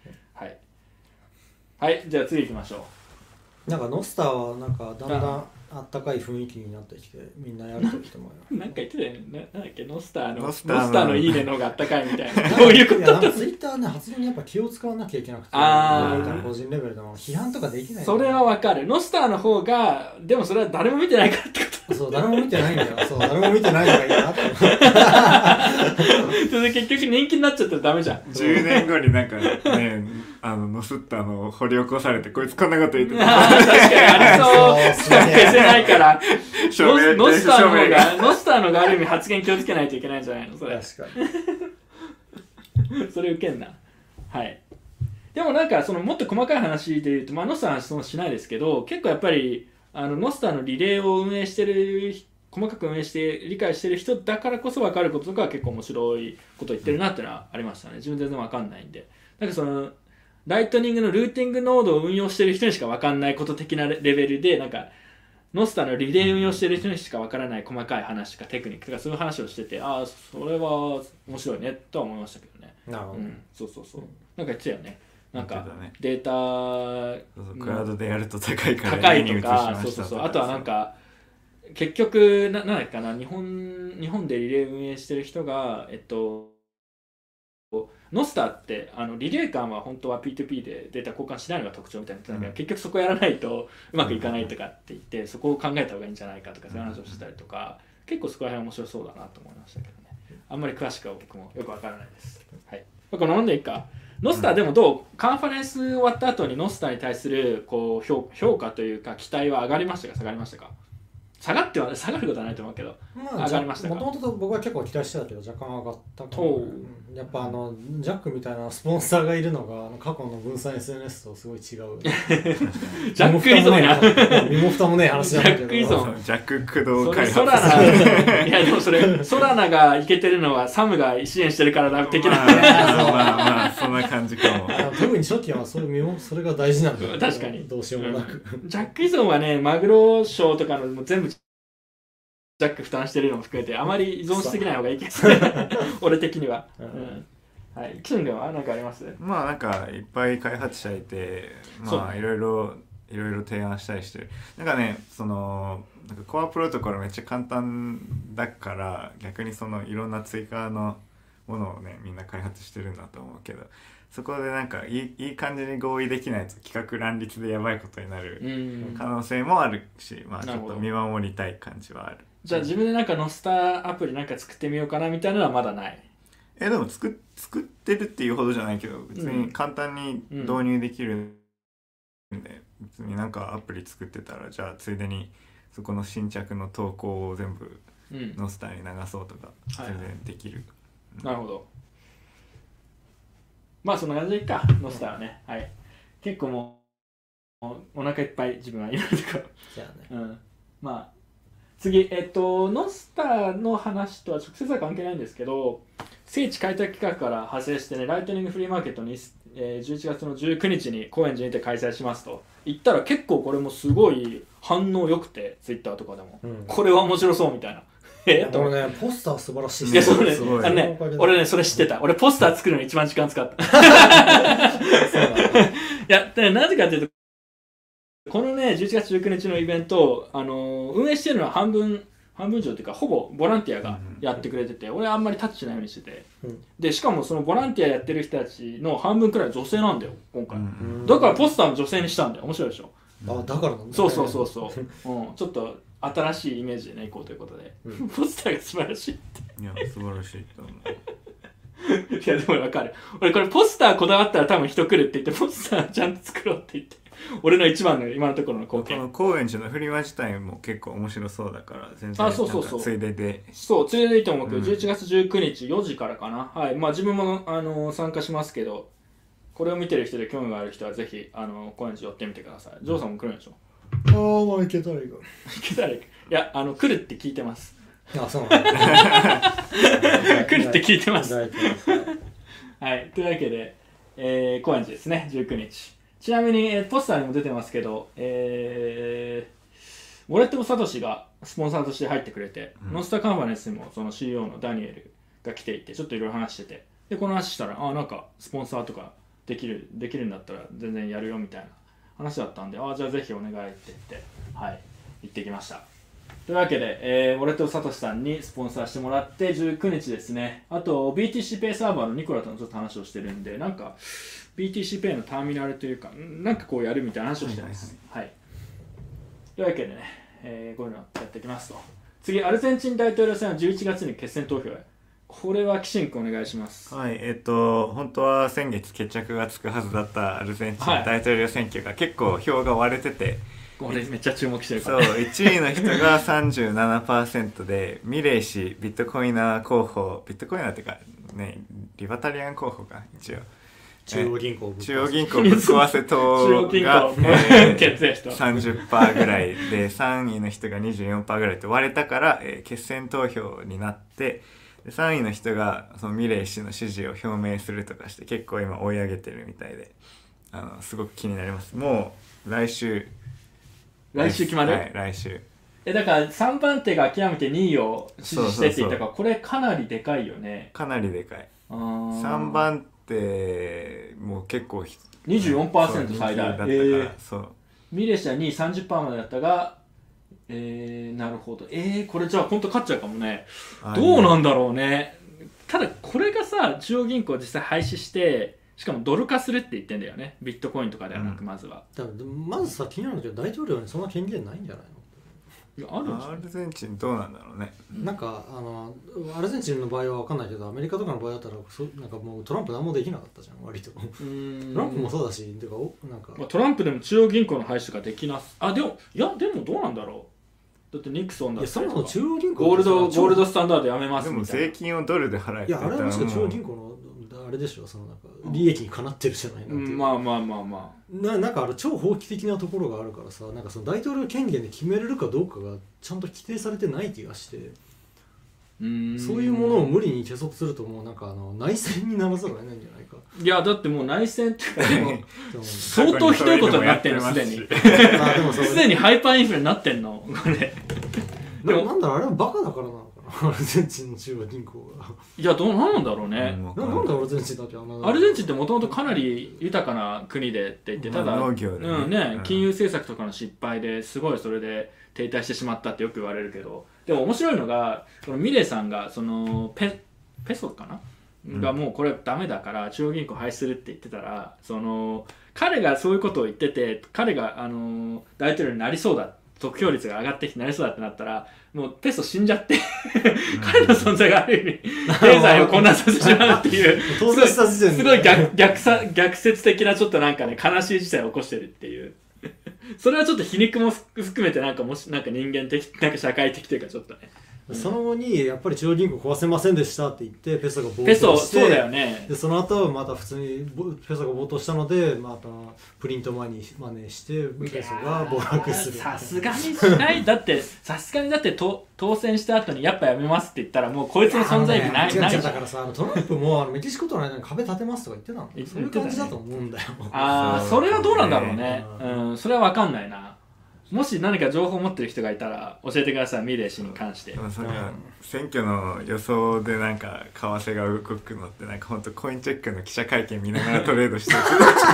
はいじゃあ次行きましょう。なんかノスターはなんかだんだんあったかい雰囲気になってきて、みんなやるときてもなんか言ってたよね。なんだっけ、ノスターのいいねの方があったかいみたいな。どういうこと？ いやなんかツイッターね、発言にやっぱ気を使わなきゃいけなくて、個人レベルの批判とかできない。 それはわかる。ノスターの方が、でもそれは誰も見てないからってこと。 そう、誰も見てないんだよ。そう、誰も見てないのがいいなってそれで結局人気になっちゃったらダメじゃん。 10年後になんかねノスターの掘り起こされて、こいつこんなこと言ってた。 確かにありそう。消せないから。ノスターの方がある意味発言気をつけないといけないんじゃないのそれ。 確かに。それウケんな。はい。でもなんかもっと細かい話で言うと、ノスターの話はしないですけど、結構やっぱりノスターのリレーを運営してる、細かく運営して理解してる人だからこそ分かることとかは結構面白いこと言ってるなっていうのはありましたね。自分全然分かんないんで。なんかライトニングのルーティングノードを運用してる人にしか分かんないこと的なレベルで、なんかノスターのリレー運用してる人にしか分からない細かい話とかテクニックとかそういう話をしてて、ああそれは面白いねとは思いましたけどね。 なるほど、 そうなんか言ってたよね。なんかデータクラウドでやると高いから高いとか、そうあとはなんか結局なんだっけかな、日本でリレー運営してる人がノスターってリレー間は本当は P2P でデータ交換しないのが特徴みたいな言ってたけど、結局そこやらないとうまくいかないとかって言って、そこを考えた方がいいんじゃないかとかそういう話をしたりとか、結構そこら辺面白そうだなと思いましたけどね。あんまり詳しくは僕もよくわからないです。はい。これ飲んでいいか。ノスターでもカンファレンス終わった後にノスターに対するこう評価というか期待は上がりましたか下がりましたか？下がることはないと思うけど、上がりましたか？ もともと僕は結構期待してたけど若干上がったかも。やっぱジャックみたいなスポンサーがいるのが過去の分散 SNS とすごい違う。 ジャック依存や身も蓋もねえ話なんだけど。 ジャック駆動開発。 いやでもそれソラナがいけてるのはサムが支援してるからだ的な。 まあそんな感じかも。 特に初期はそれが大事なんだよ。 確かに。 どうしようもなく。 ジャック依存はね、マグロショーとかのも全部ジャック負担してるのも含めてあまり依存しすぎない方がいいけど俺的には。はい、キングは何かあります？ まあなんかいっぱい開発者いて、まあいろいろ提案したりしてる。なんかね、なんかコアプロトコルめっちゃ簡単だから逆にいろんな追加のものをねみんな開発してるんだと思うけど、そこでなんかいい感じに合意できないと企画乱立でやばいことになる可能性もあるし、まあちょっと見守りたい感じはある。 じゃあ自分でなんかノスターアプリなんか作ってみようかなみたいなのはまだない？ でも作ってるっていうほどじゃないけど、別に簡単に導入できるんで、別になんかアプリ作ってたらじゃあついでにそこの新着の投稿を全部ノスターに流そうとか全然できる。 なるほど。まあそんな感じでいいか、ノスターはね。はい。結構もうお腹いっぱい自分はいろいろとこじゃあね。 うん、まあ次ノスターの話とは直接は関係ないんですけど、聖地開拓企画から派生してね、ライトニングフリーマーケットに、11月の19日に高円寺にて開催しますと言ったら、結構これもすごい反応良くて、ツイッターとかでも、これは面白そうみたいな。 でもね、ポスター素晴らしい。 いや、そうね、俺ね、それ知ってた。俺ポスター作るのに一番時間使った。いや、なぜかというと、このね、11月19日のイベント、運営してるのは半分以上というか、ほぼボランティアがやってくれてて、俺はあんまりタッチしないようにしてて、で、しかもそのボランティアやってる人たちの半分くらい女性なんだよ、今回。だからポスターも女性にしたんだよ。面白いでしょ。 あ、だからなんだ。 そう、ちょっと新しいイメージでね、いこうということで、ポスターが素晴らしいって。 いや、素晴らしいと思う。 いや、でも分かる。俺これポスターこだわったら多分人来るって言って、ポスターちゃんと作ろうって言って、俺の一番の今のところの貢献。 この高円寺のフリマ自体も結構面白そうだから全然ついででついででいいと思うけど、11月19日4時からかな。はい、まあ自分も参加しますけど、これを見てる人で興味がある人はぜひ高円寺寄ってみてください。ジョーさんも来るんでしょ。 ああ、まあ行けたらいいか。 行けたらいいか。いや、来るって聞いてます。 あ、そうなんだ。 来るって聞いてます。はい、というわけで、高円寺ですね、19日。ちなみに、ポスターにも出てますけど、ウォレット・サトシがスポンサーとして入ってくれて、ノスタカンファレンスにもその CEO のダニエルが来ていて、ちょっといろいろ話してて、で、この話したら、なんかスポンサーとかできるんだったら全然やるよみたいな話だったんで、じゃあぜひお願いって言って、はい、行ってきました。というわけで、ウォレット・サトシさんにスポンサーしてもらって19日ですね。あと BTC ペイサーバーのニコラとのちょっと話をしてるんで、なんか BTC ペイのターミナルというか、なんかこうやるみたいな話をしてます。はい。というわけでね、こういうのやっていきますと。次、アルゼンチン大統領選は11月に決選投票へ。これは岸君お願いします。 はい、本当は先月決着がつくはずだったアルゼンチン大統領選挙が結構票が割れてて、 俺めっちゃ注目してるから、 そう、1位の人が 37% でミレイ氏ビットコイナー候補、ビットコイナーっていうかね、リバタリアン候補か、一応中央銀行ぶっ壊せ党が、30% ぐらいで3位の人が 24% ぐらいと割れたから、決選投票になって、3位の人がそのミレイ氏の支持を表明するとかして結構今追い上げてるみたいで、すごく気になります。もう来週決まる？ はい、来週。 だから3番手が極めて2位を支持してって言ったから、これかなりでかいよね。 かなりでかい。3番手も結構 24% 最大だったから、 そう。 ミレイ氏は2位 30% までだったが、なるほど。これじゃあ本当勝っちゃうかもね。どうなんだろうね。ただこれがさ、中央銀行実際廃止して、しかもドル化するって言ってんだよね。ビットコインとかではなく、まずは。 まずさ、気になるんだけど、大統領にそんな権限ないんじゃないの？ いや、あるんじゃない？ アルゼンチンどうなんだろうね。 なんかアルゼンチンの場合は分かんないけど、アメリカとかの場合だったらなんかもうトランプ何もできなかったじゃん、割と。トランプもそうだし、なんか、 トランプでも中央銀行の廃止ができなす。でもどうなんだろう。だってニクソンだってそもそも中央銀行ゴールドスタンダードやめますみたいな。 でも税金をドルで払えって言ったら、いや、あれは確か中央銀行のあれでしょ、そのなんか利益にかなってるじゃないなっていう。 まあなんか超法規的なところがあるからさ、なんかその大統領権限で決めれるかどうかがちゃんと規定されてない気がして、そういうものを無理に加速するともうなんか内戦にならざるを得ないんじゃないか。 いやだってもう内戦って相当ひどいことになってるのすでに。すでにハイパーインフレになってんのこれ。 でもなんだろう、あれはバカだからなのかな、アルゼンチンの中央銀行が。 いやなんなんだろうね。 なんでアルゼンチンだけアルゼンチンってもともとかなり豊かな国でって言って、ただ農業でね、 金融政策とかの失敗ですごいそれで停滞してしまったってよく言われるけど、でも面白いのがそのミレイさんがそのペソかな、がもうこれダメだから中央銀行廃止するって言ってたら、その彼がそういうことを言ってて、彼が大統領になりそうだ、得票率が上がってきてなりそうだってなったら、もうペソ死んじゃって彼の存在がある意味経済を混乱させてしまうっていうすごい逆説的なちょっとなんかね悲しい事態を起こしてるっていうそれはちょっと皮肉も含めてなんか人間的なんか社会的というかちょっとねその後にやっぱり中央銀行壊せませんでしたって言ってペソが暴ペソ騰して、 そうだよね。 でその後また普通にペソが暴騰したのでまたプリントマネーしてペソが暴落する。 さすがにしないだってさすがにだって当選した後にやっぱやめますって言ったらもうこいつの存在意義ないじゃん。 だからさトランプもメキシコとの間に壁建てますとか言ってたの。そういう感じだと思うんだよ。 それはどうなんだろうね。それは分かんないな。もし何か情報を持ってる人がいたら教えてください、ミレー氏に関して。 それが選挙の予想でなんか為替が動くのってなんか本当コインチェックの記者会見見ながらトレードしてる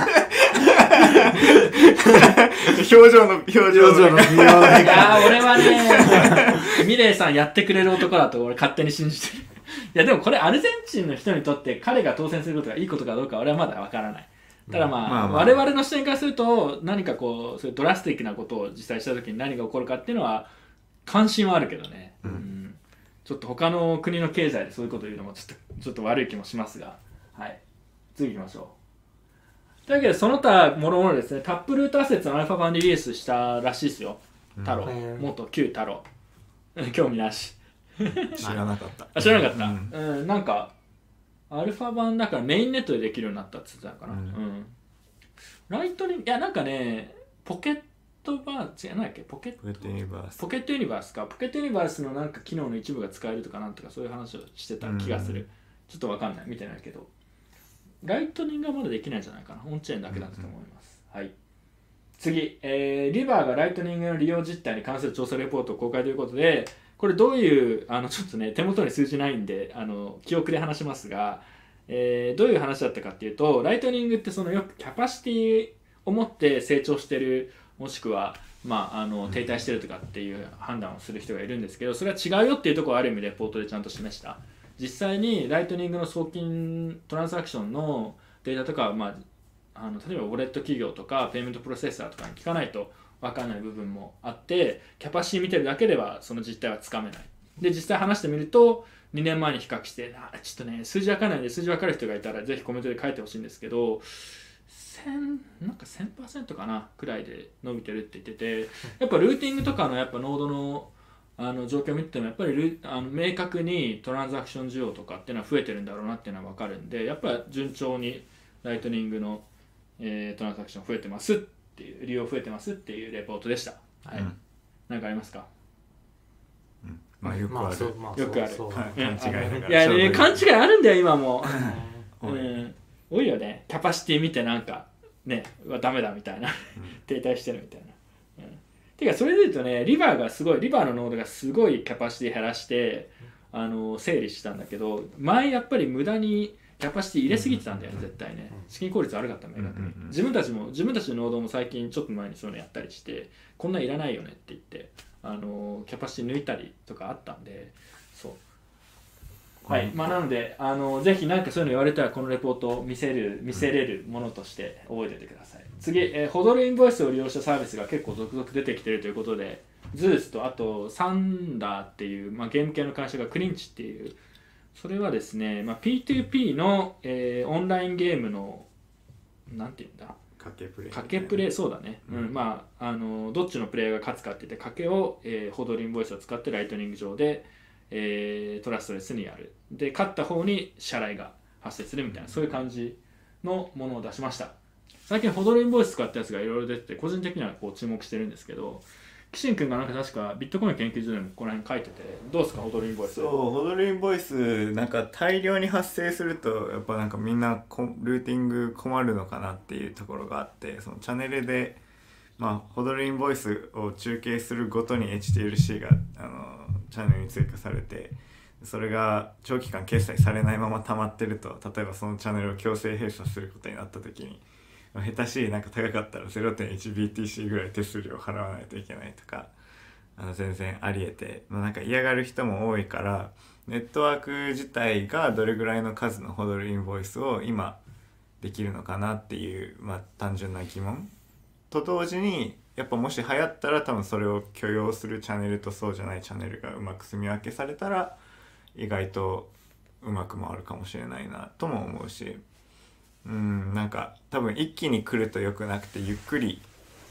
表情の微妙な。 いや俺はねミレーさんやってくれる男だと俺勝手に信じてる。いやでもこれアルゼンチンの人にとって彼が当選することがいいことかどうか俺はまだ分からない。ただ我々の視点からすると何かこうそういうドラスティックなことを実際した時に何が起こるかっていうのは関心はあるけどね、ちょっと他の国の経済でそういうことを言うのもちょっと悪い気もしますが、はい、次行きましょう。というわけでその他もろもろですね、タップルートアセッツのアルファ版リリースしたらしいですよ。太郎、元旧太郎興味なし知らなかった。 知らなかった、なんかアルファ版だからメインネットでできるようになったって言ってたかな、ライトニング、いやなんかねポケットバー違うなんだっけポケットユニバースか。ポケットユニバースのなんか機能の一部が使えるとかなんとかそういう話をしてた気がする、ちょっとわかんない見てないけどライトニングはまだできないんじゃないかな、オンチェーンだけだったと思います、はい。次、リバーがライトニングの利用実態に関する調査レポートを公開ということで、これどういうちょっとね手元に数字ないんで記憶で話しますが、どういう話だったかっていうと、ライトニングってそのよくキャパシティを持って成長してるもしくは停滞してるとかっていう判断をする人がいるんですけど、それは違うよっていうところをある意味レポートでちゃんと示した。実際にライトニングの送金トランザクションのデータとか、例えばウォレット企業とかペイメントプロセッサーとかに聞かないと分かんない部分もあって、キャパシティ見てるだけではその実態はつかめない。で実際話してみると2年前に比較してちょっとね数字分からないんで、数字分かる人がいたらぜひコメントで書いてほしいんですけど、なんか 1000% かなくらいで伸びてるって言ってて、やっぱルーティングとかのやっぱノードの状況を見てもやっぱり明確にトランザクション需要とかっていうのは増えてるんだろうなっていうのは分かるんで、やっぱ順調にライトニングの、トランザクション増えてますっていう、利用増えてますっていうレポートでした。はい。なんかありますか？ よくある。 よくある。 勘違いだから。 いやね、勘違いあるんだよ今も。多いよね。キャパシティ見てなんかねダメだみたいな停滞してるみたいな。てかそれで言うとね、リバーのノードがすごいキャパシティ減らして整理したんだけど、前やっぱり無駄にキャパシティ入れすぎてたんだよね、絶対ね。資金効率悪かったんだよね。自分たちのノードも最近ちょっと前にそういうのやったりして、こんなんいらないよねって言ってキャパシティ抜いたりとかあったんで、そうはい、なのでぜひなんかそういうの言われたらこのレポートを見せれるものとして覚えておいてください。次、ホドルインボイスを利用したサービスが結構続々出てきているということで、ズースとあとサンダーっていう、ゲーム系の会社がクリンチっていう、それはですね、P2P の、オンラインゲームのなんていうんだ賭けプレイそうだね、どっちのプレイヤーが勝つかっていって賭けを、ホドルインボイスを使ってライトニング上でトラストレスにやる。で勝った方に支払いが発生するみたいな、そういう感じのものを出しました。最近ホドルインボイス使ったやつがいろいろ出てて、個人的にはこう注目してるんですけど、キシン君がなんか確かビットコイン研究所でもこの辺書いてて、どうですかホドルインボイス。 そう、ホドルインボイスなんか大量に発生するとやっぱなんかみんなルーティング困るのかなっていうところがあって、そのチャンネルでホドルインボイスを中継するごとに HTLC がチャンネルに追加されて、それが長期間決済されないまま溜まってると、例えばそのチャンネルを強制閉鎖することになった時に、下手しいなんか高かったら 0.1BTC ぐらい手数料払わないといけないとか全然ありえて、なんか嫌がる人も多いから、ネットワーク自体がどれぐらいの数のホドルインボイスを今できるのかなっていう、単純な疑問と同時に、やっぱもし流行ったら多分それを許容するチャンネルとそうじゃないチャンネルがうまく住み分けされたら意外とうまく回るかもしれないなとも思うし、なんか多分一気に来ると良くなくてゆっくり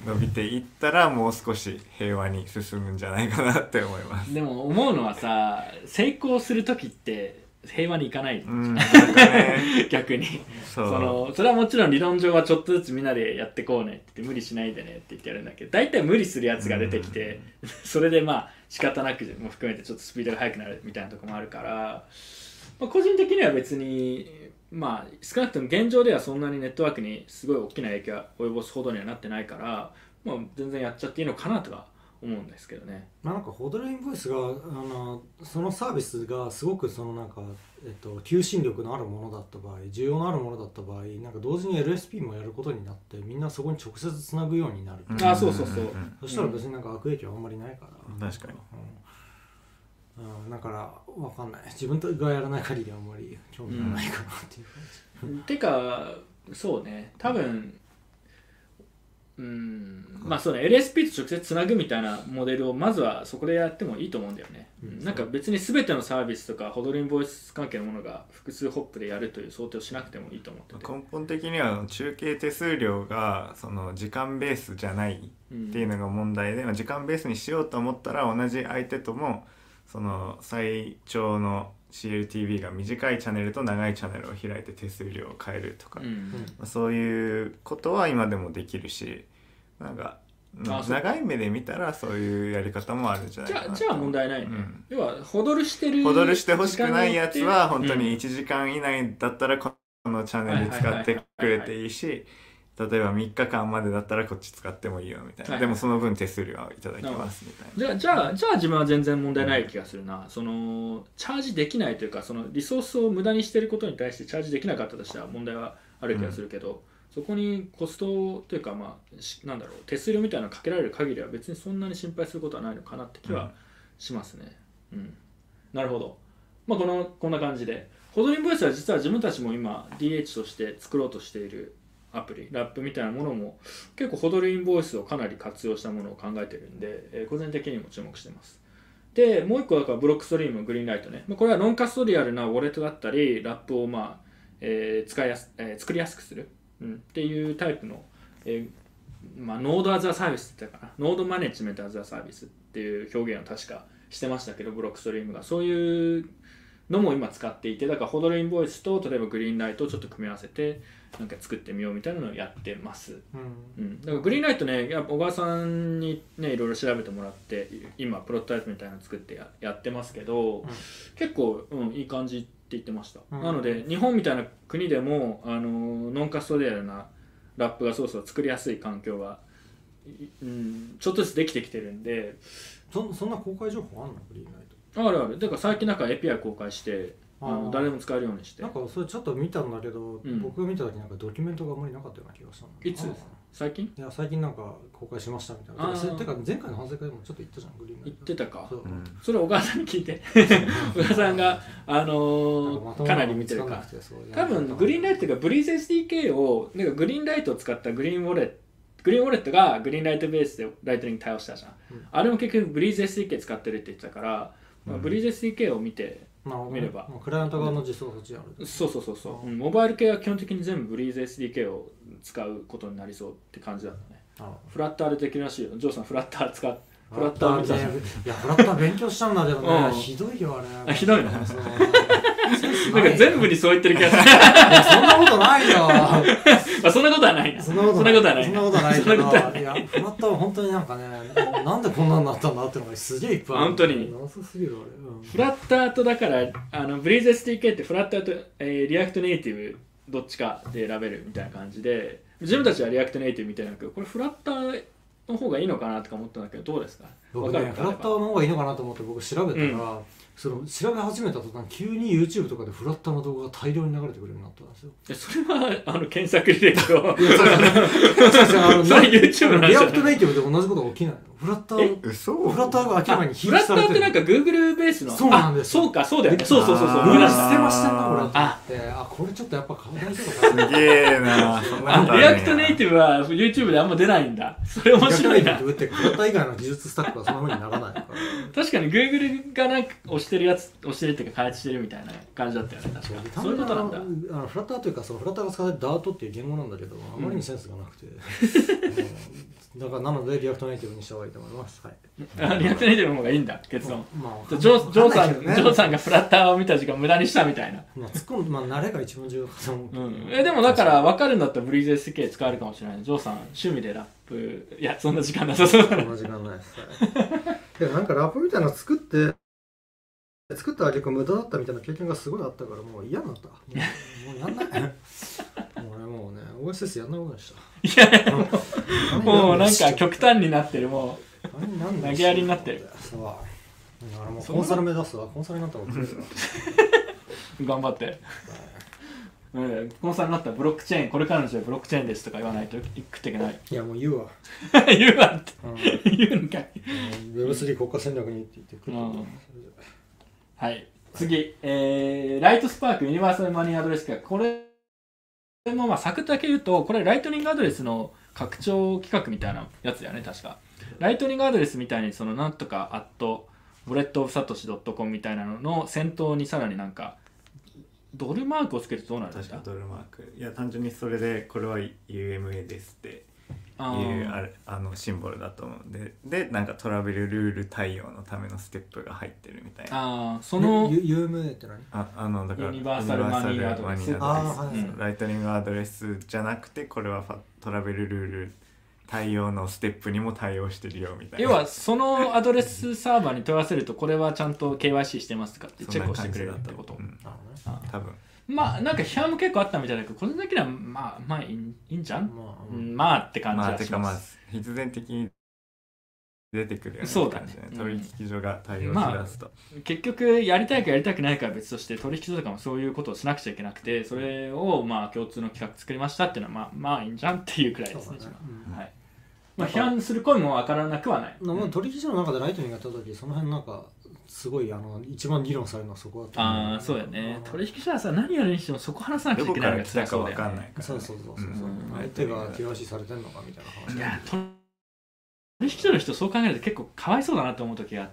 伸びていったらもう少し平和に進むんじゃないかなって思います。 でも思うのはさ、成功する時って平和にいかないじゃん、 なんかね、 逆にそそれはもちろん理論上はちょっとずつみんなでやってこうねって言って無理しないでねって言ってやるんだけど、大体無理するやつが出てきて、それでまあ仕方なくも含めてちょっとスピードが速くなるみたいなところもあるから、まあ、個人的には別にまあ少なくとも現状ではそんなにネットワークにすごい大きな影響を及ぼすほどにはなってないから、まあ、全然やっちゃっていいのかなとは思うんですけどね。 なんかホドルインボイスがそのサービスがすごくそのなんか、求心力のあるものだった場合、需要のあるものだった場合、なんか同時に LSP もやることになってみんなそこに直接つなぐようになる、 あ、そうそうそう、 そしたら別になんか悪影響はあんまりないから、 確かに、 だから分かんない、自分がやらない限りはあんまり興味がないかなっていう感じ、 てかそうね、多分まあそうね、LSP と直接つなぐみたいなモデルをまずはそこでやってもいいと思うんだよね、なんか別に全てのサービスとかホドルインボイス関係のものが複数ホップでやるという想定をしなくてもいいと思ってて、 根本的には中継手数料がその時間ベースじゃないっていうのが問題で、時間ベースにしようと思ったら同じ相手ともその最長の CLTV が短いチャンネルと長いチャンネルを開いて手数料を変えるとか、そういうことは今でもできるし、なんか長い目で見たらそういうやり方もあるんじゃないかな。 じゃあ問題ないね、要はホドルしてほしくないやつは本当に1時間以内だったらこのチャンネル使ってくれていいし、例えば3日間までだったらこっち使ってもいいよみたいな、でもその分手数料はいただきますみたいな。 じゃあ自分は全然問題ない気がするな、そのチャージできないというか、そのリソースを無駄にしていることに対してチャージできなかったとしては問題はある気がするけど、そこにコストというか、まあなんだろう、手数料みたいなのかけられる限りは別にそんなに心配することはないのかなって気はしますね。なるほど。まあこんな感じで、ホドルインボイスは実は自分たちも今 DH として作ろうとしているアプリ、ラップみたいなものも結構ホドルインボイスをかなり活用したものを考えてるんで、個人的にも注目してます。でもう一個だからブロックストリームのグリーンライトね、これはノンカストリアルなウォレットだったりラップを作りやすくする、っていうタイプの、ノードアザーサービスって言ったかな、ノードマネジメントアザーサービスっていう表現を確かしてましたけど、ブロックストリームがそういうのも今使っていて、だからホドルインボイスと例えばグリーンライトをちょっと組み合わせてなんか作ってみようみたいなのをやってます、だからグリーンライトね、小川さんにねいろいろ調べてもらって今プロトタイプみたいなの作ってやってますけど、結構、いい感じって言ってました、なので日本みたいな国でもノンカストリアルなラップがそうそう作りやすい環境が、ちょっとずつできてきてるんで。 そんな公開情報あんの？グリーンライトあるある。だから最近なんか API 公開して誰でも使えるようにして、 なんかそれちょっと見たんだけど、僕が見た時なんかドキュメントがあんまりなかったような気がしたの。 いつ？最近？ いや最近なんか公開しましたみたいな。てか前回の反省会でもちょっと言ったじゃん、グリーンライト。 言ってたか。それ小川さんに聞いて小川さんがかなり見てるから、多分グリーンライトがブリーズ SDK をなんかグリーンライトを使ったグリーンウォレットがグリーンライトベースでライトニング対応したじゃん、あれも結局ブリーズ SDK 使ってるって言ってたから、ブリーズ SDK を見れば、 クライアント側の実装そっちある。 そう、モバイル系は基本的に全部ブリーズ SDK を使うことになりそうって感じだったね。フラッターでできるらしいよ。ジョーさんフラッター使ってフラッター見たじゃん。いやフラッター勉強したんだけどね、ひどいよあれ。 ひどいの。なんか全部にそう言ってる気がする。 そんなことないよ。 そんなことはない。 そんなことはないけど、いやフラッターは本当になんかね、なんでこんなになったんだってのがすげえいっぱいある。 本当に。フラッターとだからブリーズ SDK ってフラッターとリアクトネイティブどっちかで選べるみたいな感じで、自分たちはリアクトネイティブみたいなけど、これフラッターの方がいいのかなとか思ったんだけど、どうですか？ 僕ね、フラッターの方がいいのかなと思って僕調べたら、その調べ始めた途端急に YouTube とかでフラッターの動画が大量に流れてくるようになったんですよ。 それは検索履歴をそれ YouTube なんですよ。リアクトネイティブで同じことが起きないの。フラッターが明らかにフラッターってなんか Google ベースの。 そうなんですよ。 そうだよね。そう思い出してましたなこれって。これちょっとやっぱ顔大丈夫かな。 すげえな。 リアクトネイティブは YouTube であんま出ないんだ。それ面白いな。 フラッター以外の技術スタックはそんな風にならないから。 確かに Google がなんか押してるっていうか開発してるみたいな感じだったよね。確かそういうことなんだ。 フラッターというかフラッターが使われて Dart っていう言語なんだけど、あまりにセンスがなくて、だからなのでリアクトネイティブにした方がいいと思います。はい。 リアクトネイティブの方がいいんだ結論。ジョーさんがフラッターを見た時間無駄にしたみたいな。 慣れが一番重要かと思う。 でもだから分かるんだったらブリーズ SK 使えるかもしれない。ジョーさん趣味でラップ、いやそんな時間なさそうだな。 そんな時間ないです。でなんかラップみたいなの作ったら結構無駄だったみたいな経験がすごいあったからもう嫌になった。もうやんない。俺もうね OSS やんないことにした。 いやもうなんか極端になってる。もう投げやりになってる。 そうだからもうコンサル目指すわ。コンサルになったら頑張って。コンサルになったらブロックチェーンこれからの時代ブロックチェーンですとか言わないと食っていけない。 いやもう言うわ。 言うわって言うんかい。 Web3 国家戦略にって言ってくる。 はい、次、ライトスパークユニバーサルマニーアドレス企画。これもまあサクッとだけ言うと、これライトニングアドレスの拡張企画みたいなやつだよね、確か。ライトニングアドレスみたいに、そのなんとかアットブレッドオブサトシ .com みたいなのの先頭にさらになんか、ドルマークをつけるとどうなるんですか？ 確かドルマーク。いや、単純にそれで、これは UMA ですって。いうシンボルだと思うんで、なんかトラベルルール対応のためのステップが入ってるみたいな。 その UMA って何？だからユニバーサルマニーアドレス。 ライトニングアドレスじゃなくて、これはトラベルルール対応のステップにも対応してるよみたいな。 要はそのアドレスサーバーに問い合わせると、これはちゃんと KYC してますかってチェックをしてくれるってこと。 多分。 まあなんか批判も結構あったみたいだけど、個人的にはまあいいんじゃん、まあって感じがします。 必然的に出てくるような感じで、ね、取引所が対応しだすと、 結局やりたいかやりたくないかは別として、取引所とかもそういうことをしなくちゃいけなくて、それをまあ共通の企画作りましたっていうのはまあいいんじゃんっていうくらいですね。はい。まあ批判する声もわからなくはない。 取引所の中でライトニングやった時、その辺なんかすごい一番議論されるのはそこだった。 そうだよね。取引所はさ、何やるにしてもそこ話さなくちゃいけないのが辛そうだよね。 そう。相手がKYCされてんのかみたいな話。 いや、取引所の人そう考えると結構かわいそうだなと思う時があって、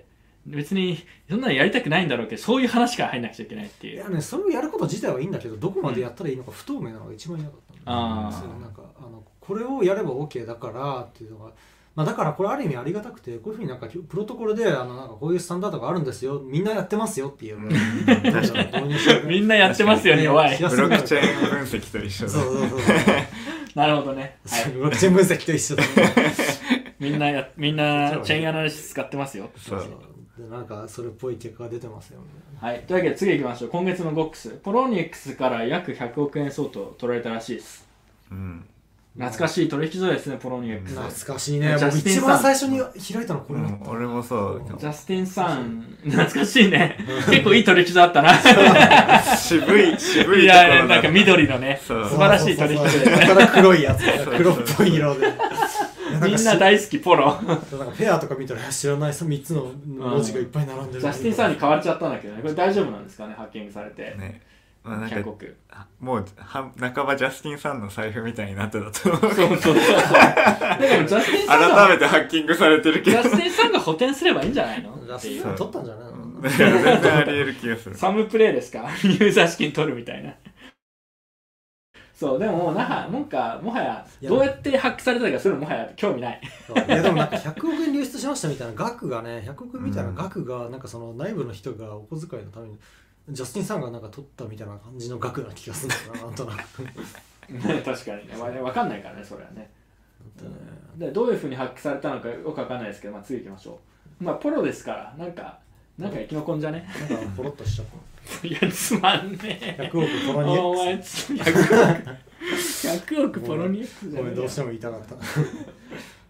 別にそんなのやりたくないんだろうけど、そういう話から入んなくちゃいけないっていう。 いやね、それをやること自体はいいんだけど、どこまでやったらいいのか不透明なのが一番嫌だったなんかこれをやれば OK だからっていうのが。だからこれある意味ありがたくて、こういうふうになんかプロトコルでなんかこういうスタンダードがあるんですよ、みんなやってますよっていう、 みんなやってますよね、弱い。 ブロックチェーン分析と一緒だ。 そうなるほどね。 ブロックチェーン分析と一緒だね。 みんなチェーンアナリシス使ってますよ。 でなんかそれっぽい結果が出てますよね。 はい。というわけで次行きましょう。今月のゴックス、ポロニエックスから約100億円相当取られたらしいです。懐かしい取引所ですね、ポロニエックス。 懐かしいね。僕一番最初に開いたのこれだった。 俺もそう。 ジャスティンさん、懐かしいね。結構いい取引所だったな。 渋い。 いや、なんか緑のね、素晴らしい取引所で。 だから黒いやつ、黒っぽい色で。 みんな大好きポロ。 なんかフェアとか見たら知らない3つの文字がいっぱい並んでる。 ジャスティンさんに変わっちゃったんだけどね。これ大丈夫なんですかね、ハッキングされて。100億。 もう半ばジャスティンさんの財布みたいになってたと思う。 そう。だからジャスティンさんが改めてハッキングされてるけど。 ジャスティンさんが補填すればいいんじゃないの？ ジャスティンさん取ったんじゃないの？ 全然あり得る気がする。 サムプレイですか？ユーザー資金取るみたいな。そう、でもなんかもはやどうやってハックされたかするのもはや興味ない。 いやでもなんか100億円流出しましたみたいな額がね、100億円みたいな額がなんかその内部の人がお小遣いのためにジャスティンさんがなんか取ったみたいな感じの額な気がするんだな、なんとなく。 確かにね、分かんないからね、それはね。でどういうふうにハックされたのかよく分かんないですけど、次行きましょう。ポロですから、なんか生き残んじゃね？ なんかポロッとしちゃった。 いや、つまんねえ。 100億ポロニエックス。 お前100億ポロニエックスじゃねえ。 ごめん、どうしても言いたかった。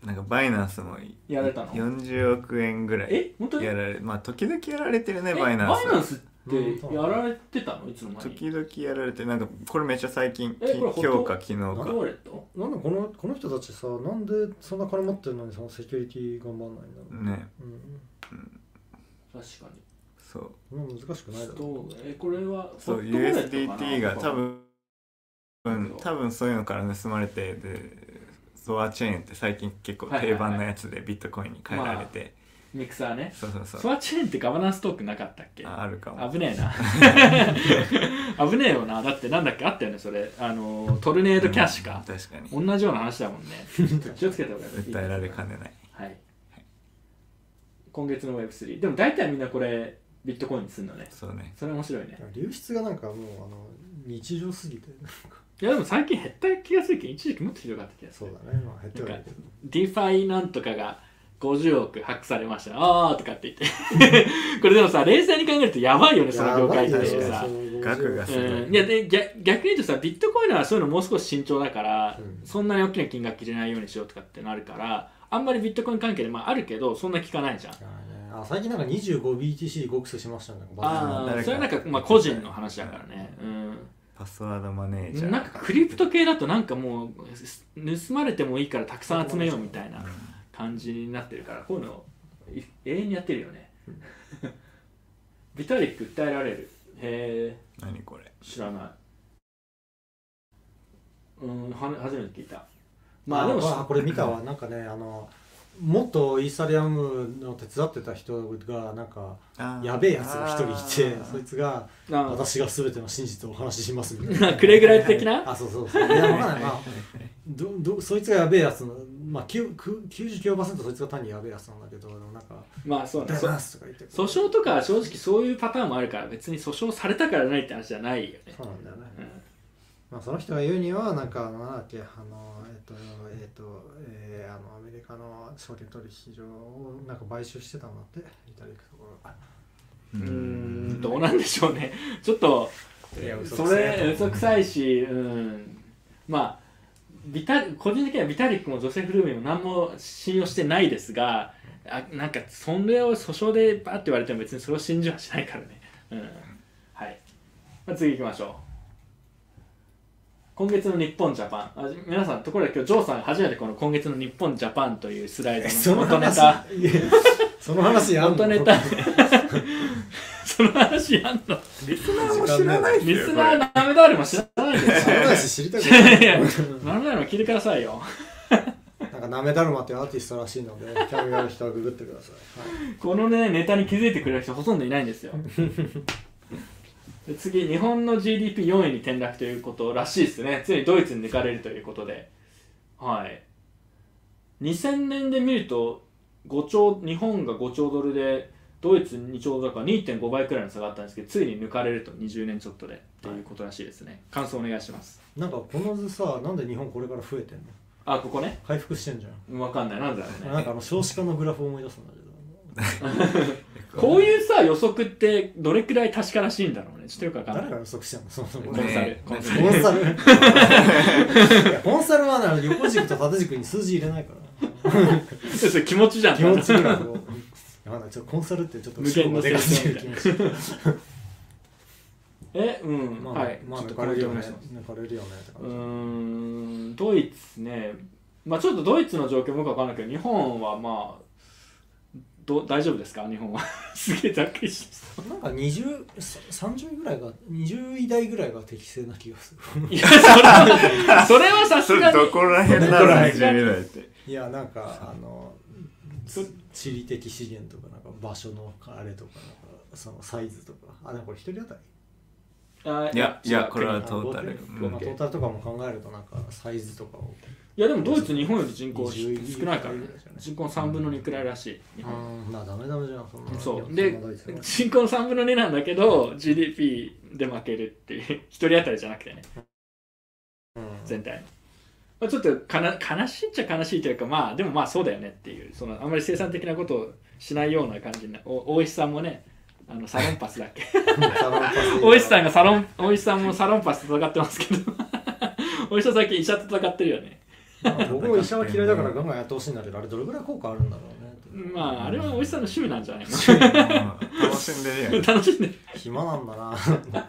なんかバイナンスもやられたの 40億円ぐらい本当にやられ、時々やられてるね、バイナンス。 バイナンスってやられてたの？いつの間に？ 時々やられて、なんかこれめっちゃ最近、今日か昨日か。 なんでこの人たちさ、なんでそんな金持ってるのにそのセキュリティ頑張んないんだろうね。 確かに。 そう。難しくないだろう。 これはそう、USDT が多分そういうのから盗まれて、でゾアチェーンって最近結構定番のやつでビットコインに変えられて、 ミクサーね。 そうそうそう。 ソアチェーンってガバナンストークンなかったっけ？ あるかも。 危ねえな。危ねえよな。だってなんだっけあったよねそれ。トルネードキャッシュか。 確かに。 同じような話だもんね。気をつけた方がいい。 訴えられかねない。 はい。今月の Web3。でも大体みんなこれビットコインにするのね。 そうね。 それ面白いね。 流出がなんかもう日常すぎてなんか。 いやでも最近減った気がするけど、一時期もっとひどかった気がする。 そうだね。まあ減ってはいるけど。 DeFi なんとかが50億ハックされました。あーとかって言ってこれでもさ冷静に考えるとやばいよねその業界ってさ。 額がすごい。 いやで逆に言うとさビットコインはそういうのもう少し慎重だから、 うん、 そんなに大きな金額入れないようにしようとかってなるからあんまりビットコイン関係でまああるけどそんな聞かないじゃん。 最近なんか 25BTC 極スしましたね。 それはなんか、まあ、個人の話だからね、うん、 パスワードマネージャーなんかクリプト系だとなんかもう盗まれてもいいからたくさん集めようみたいな感じになってるからこういうの永遠にやってるよねビタリック訴えられる。へえ。 何これ知らない。初めて聞いた。まあでもこれ見たわ。なんかねもっとイーサリアムの手伝ってた人がなんかやべえやつが一人いて、そいつが私が全ての真実をお話ししますみたいなくれぐらい的なそういや分かんない。まあそいつがやべえやつのまあ 99% そいつが単にやべえやつなんだけどなんかまあそうね。 訴訟とか正直そういうパターンもあるから別に訴訟されたからないって話じゃないよね。 そうなんだよね。まあその人が言うにはなんかなんだっけアメリカの証券取引所をなんか買収してたんだってビタリックところが。 どうなんでしょうね。ちょっとそれ嘘くさいし、まあ個人的にはビタリックもジョセフ・ルーミンも何も信用してないですが、なんかそれを訴訟でバッて言われても別にそれを信じはしないからね。はい。まあ、次行きましょう。今月の日本ジャパン。皆さんところで今日ジョーさん初めてこの今月の日本ジャパンというスライドの元ネタその話やんの元ネタその話やんのリスナーも知らないですよ。 リスナーナメダールも知らないですよ。 その話知りたくない。 いやナメダールも聞いてくださいよ。 なんかナメダルマっていうアーティストらしいので興味ある人はググってください。 はい、このねネタに気づいてくれる人ほとんどいないんですよ。で次日本の GDP4 位に転落ということらしいですね。ついにドイツに抜かれるということで、はい、2000年で見ると日本が5兆ドルでドイツ2兆ドルだから 2.5 倍くらいの差があったんですけどついに抜かれると20年ちょっとでっていうことらしいですね。感想お願いします。 なんかこの図さなんで日本これから増えてんの？ ここね回復してんじゃん。 分かんないなんだろうね。 なんか少子化のグラフを思い出すんだけどこういうさ予測ってどれくらい確からしいんだろうね。ちょっとよくわかんない。 誰が予測してんの？そのコンサルコンサルは横軸と縦軸に数字入れないからそれ気持ちじゃん。 気持ちグラフをコンサルってちょっと無限の成長みたいなはい。 まあ抜かれるよね抜かれるよねって感じ。 ドイツね、まあちょっとドイツの状況僕は分かんないけど日本はまあ大丈夫ですか日本はすげえざっくりしました。 なんか30位ぐらいが20位台ぐらいが適正な気がする。 いやそれはさすがにどこら辺なの20位台って。 いやなんか地理的資源とかなんか場所のあれとかなんかそのサイズとかなんかこれ一人当たりいやこれはトータル、 トータルとかも考えるとなんかサイズとかをいやでもドイツ日本より人口少ないからね。人口の3分の2くらいらしい日本。 まあダメじゃんそんな。 そうで人口の3分の2なんだけど GDP で負けるっていう一人当たりじゃなくてね、全体のちょっと悲しいっちゃ悲しいというかまあでもまあそうだよねっていうあんまり生産的なことをしないような感じな大石さんもねサロンパスだっけ大石さんもサロンパスと戦ってますけど大石さん最近医者と戦ってるよね。 僕も医者は嫌いだからガンガンやってほしいんだけどあれどれぐらい効果あるんだろうね。 まああれは大石さんの趣味なんじゃないの楽しんでるやん。 楽しんでる。 暇なんだな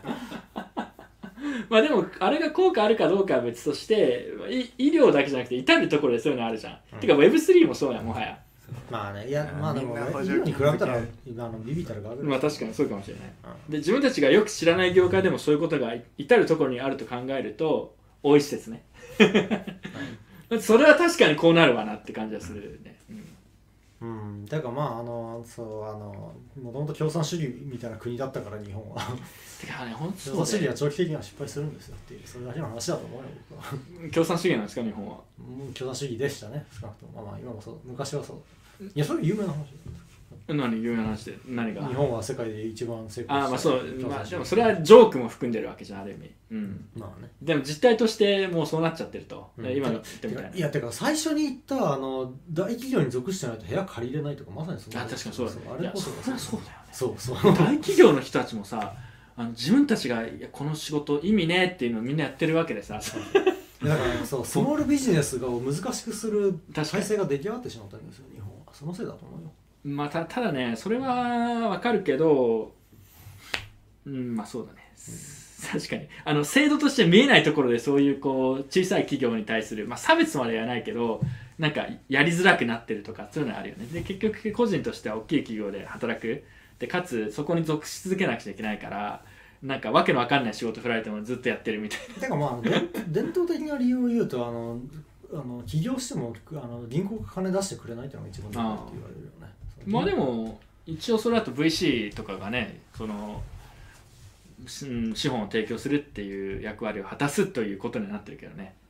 まあでもあれが効果あるかどうかは別として医療だけじゃなくて至るところでそういうのあるじゃん、てか Web3 もそうやもはや。 まあねいやまあでも医療に比べたらビビたるがある。 まあ確かにそうかもしれない、で自分たちがよく知らない業界でもそういうことが至るところにあると考えると大石説ねそれは確かにこうなるわなって感じはするね、 だからまあもともと共産主義みたいな国だったから日本はてかね、本当共産主義は長期的には失敗するんですよっていう、それだけの話だと思うよ僕は。 共産主義なんですか日本は。 共産主義でしたね、少なくとも。まあ今もそう、昔はそう。いや、それ有名な話だよ。 何有名な話で何が。 日本は世界で一番成功した。 まあそう、まあでもそれはジョークも含んでるわけじゃん、ある意味。 まあね。 でも実態としてもうそうなっちゃってると。今の言ってみたいな。 いや、てか最初に言った大企業に属してないと部屋借りれないとか、まさにその。 確かにそうだね。 あれこそそりゃそうだよね。 そうそう。 大企業の人たちもさ、自分たちがいやこの仕事意味ねっていうのをみんなやってるわけでさ。 だからそう、スモールビジネスを難しくする体制が出来上がってしまったんですよ、日本は。そのせいだと思うよ。 まあただね、それはわかるけど、まあそうだね。確かに制度として見えないところでそういうこう小さい企業に対する、まあ、差別まではないけどなんかやりづらくなってるとかそういうのあるよね。で結局個人としては大きい企業で働くでかつそこに属し続けなくちゃいけないからなんかわけのわかんない仕事振られてもずっとやってるみたいな。 てかまあ伝統的な理由を言うと起業しても銀行が金出してくれないっていうのが一番大事って言われるよね。 まあでも一応それだと VC とかがねその資本を提供するっていう役割を果たすということになってるけどね。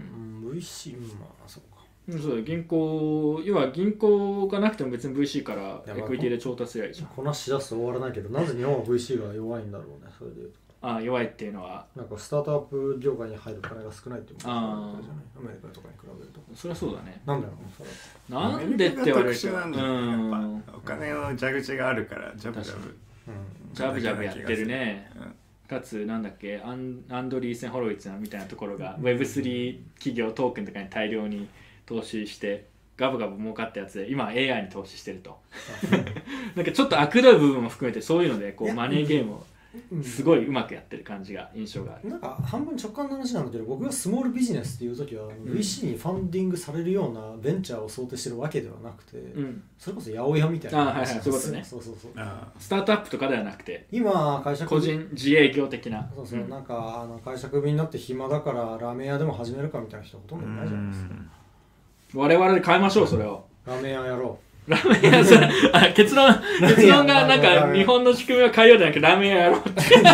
VC まあそうか。 そう銀行要は銀行がなくても別に VC からエクイティで調達すればいいじゃん。 こなし出すと終わらないけどなぜ日本は VC が弱いんだろうねそれでいうと。 弱いっていうのはなんかスタートアップ業界に入る金が少ないっていうことじゃないアメリカとかに比べると。 そりゃそうだね。 なんだろうそれなんでって言われるとやっぱお金の蛇口があるからジャブジャブジャブジャブやってるね。かつなんだっけアンドリーセン・ホロイツみたいなところが Web3 企業トークンとかに大量に投資してガブガブ儲かったやつで今 AI に投資してるとなんかちょっと悪どい部分も含めてそういうのでこうマネーゲームをすごいうまくやってる感じが印象がある。 なんか半分直感の話なんだけど僕がスモールビジネスっていう時は VC にファンディングされるようなベンチャーを想定してるわけではなくて、それこそ八百屋みたいな話そういうことね。 そうスタートアップとかではなくて今会社個人自営業的ななんか会社クビになって暇だからラーメン屋でも始めるかみたいな人ほとんどいないじゃないですか。我 々で変えましょうそれを。 ラーメン屋やろう。 ラーメン屋さん結論がなんか日本の仕組みを変えようじゃなくてラーメン屋やろう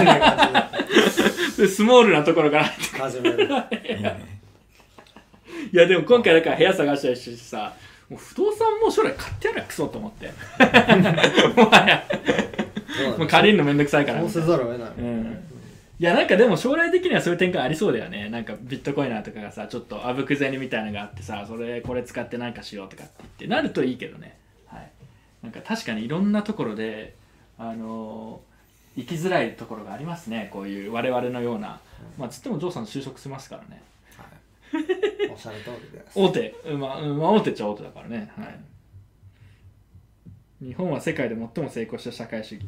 ってスモールなところから始める。 いやでも今回だから部屋探したりしてさもう不動産もう将来買ってやるやクソと思ってもはやもう借りるのめんどくさいからそうせざるを得ない、 いやなんかでも将来的にはそういう展開ありそうだよね。なんかビットコイナーとかがさちょっとあぶく銭みたいなのがあってさこれ使ってなんかしようとかって言ってなるといいけどね。なんか確かにいろんなところで行きづらいところがありますね。こういう我々のような、まあつってもジョーさん就職しますからね。 おっしゃる通りです。 大手、大手っちゃ大手だからね。日本は世界で最も成功した社会主義。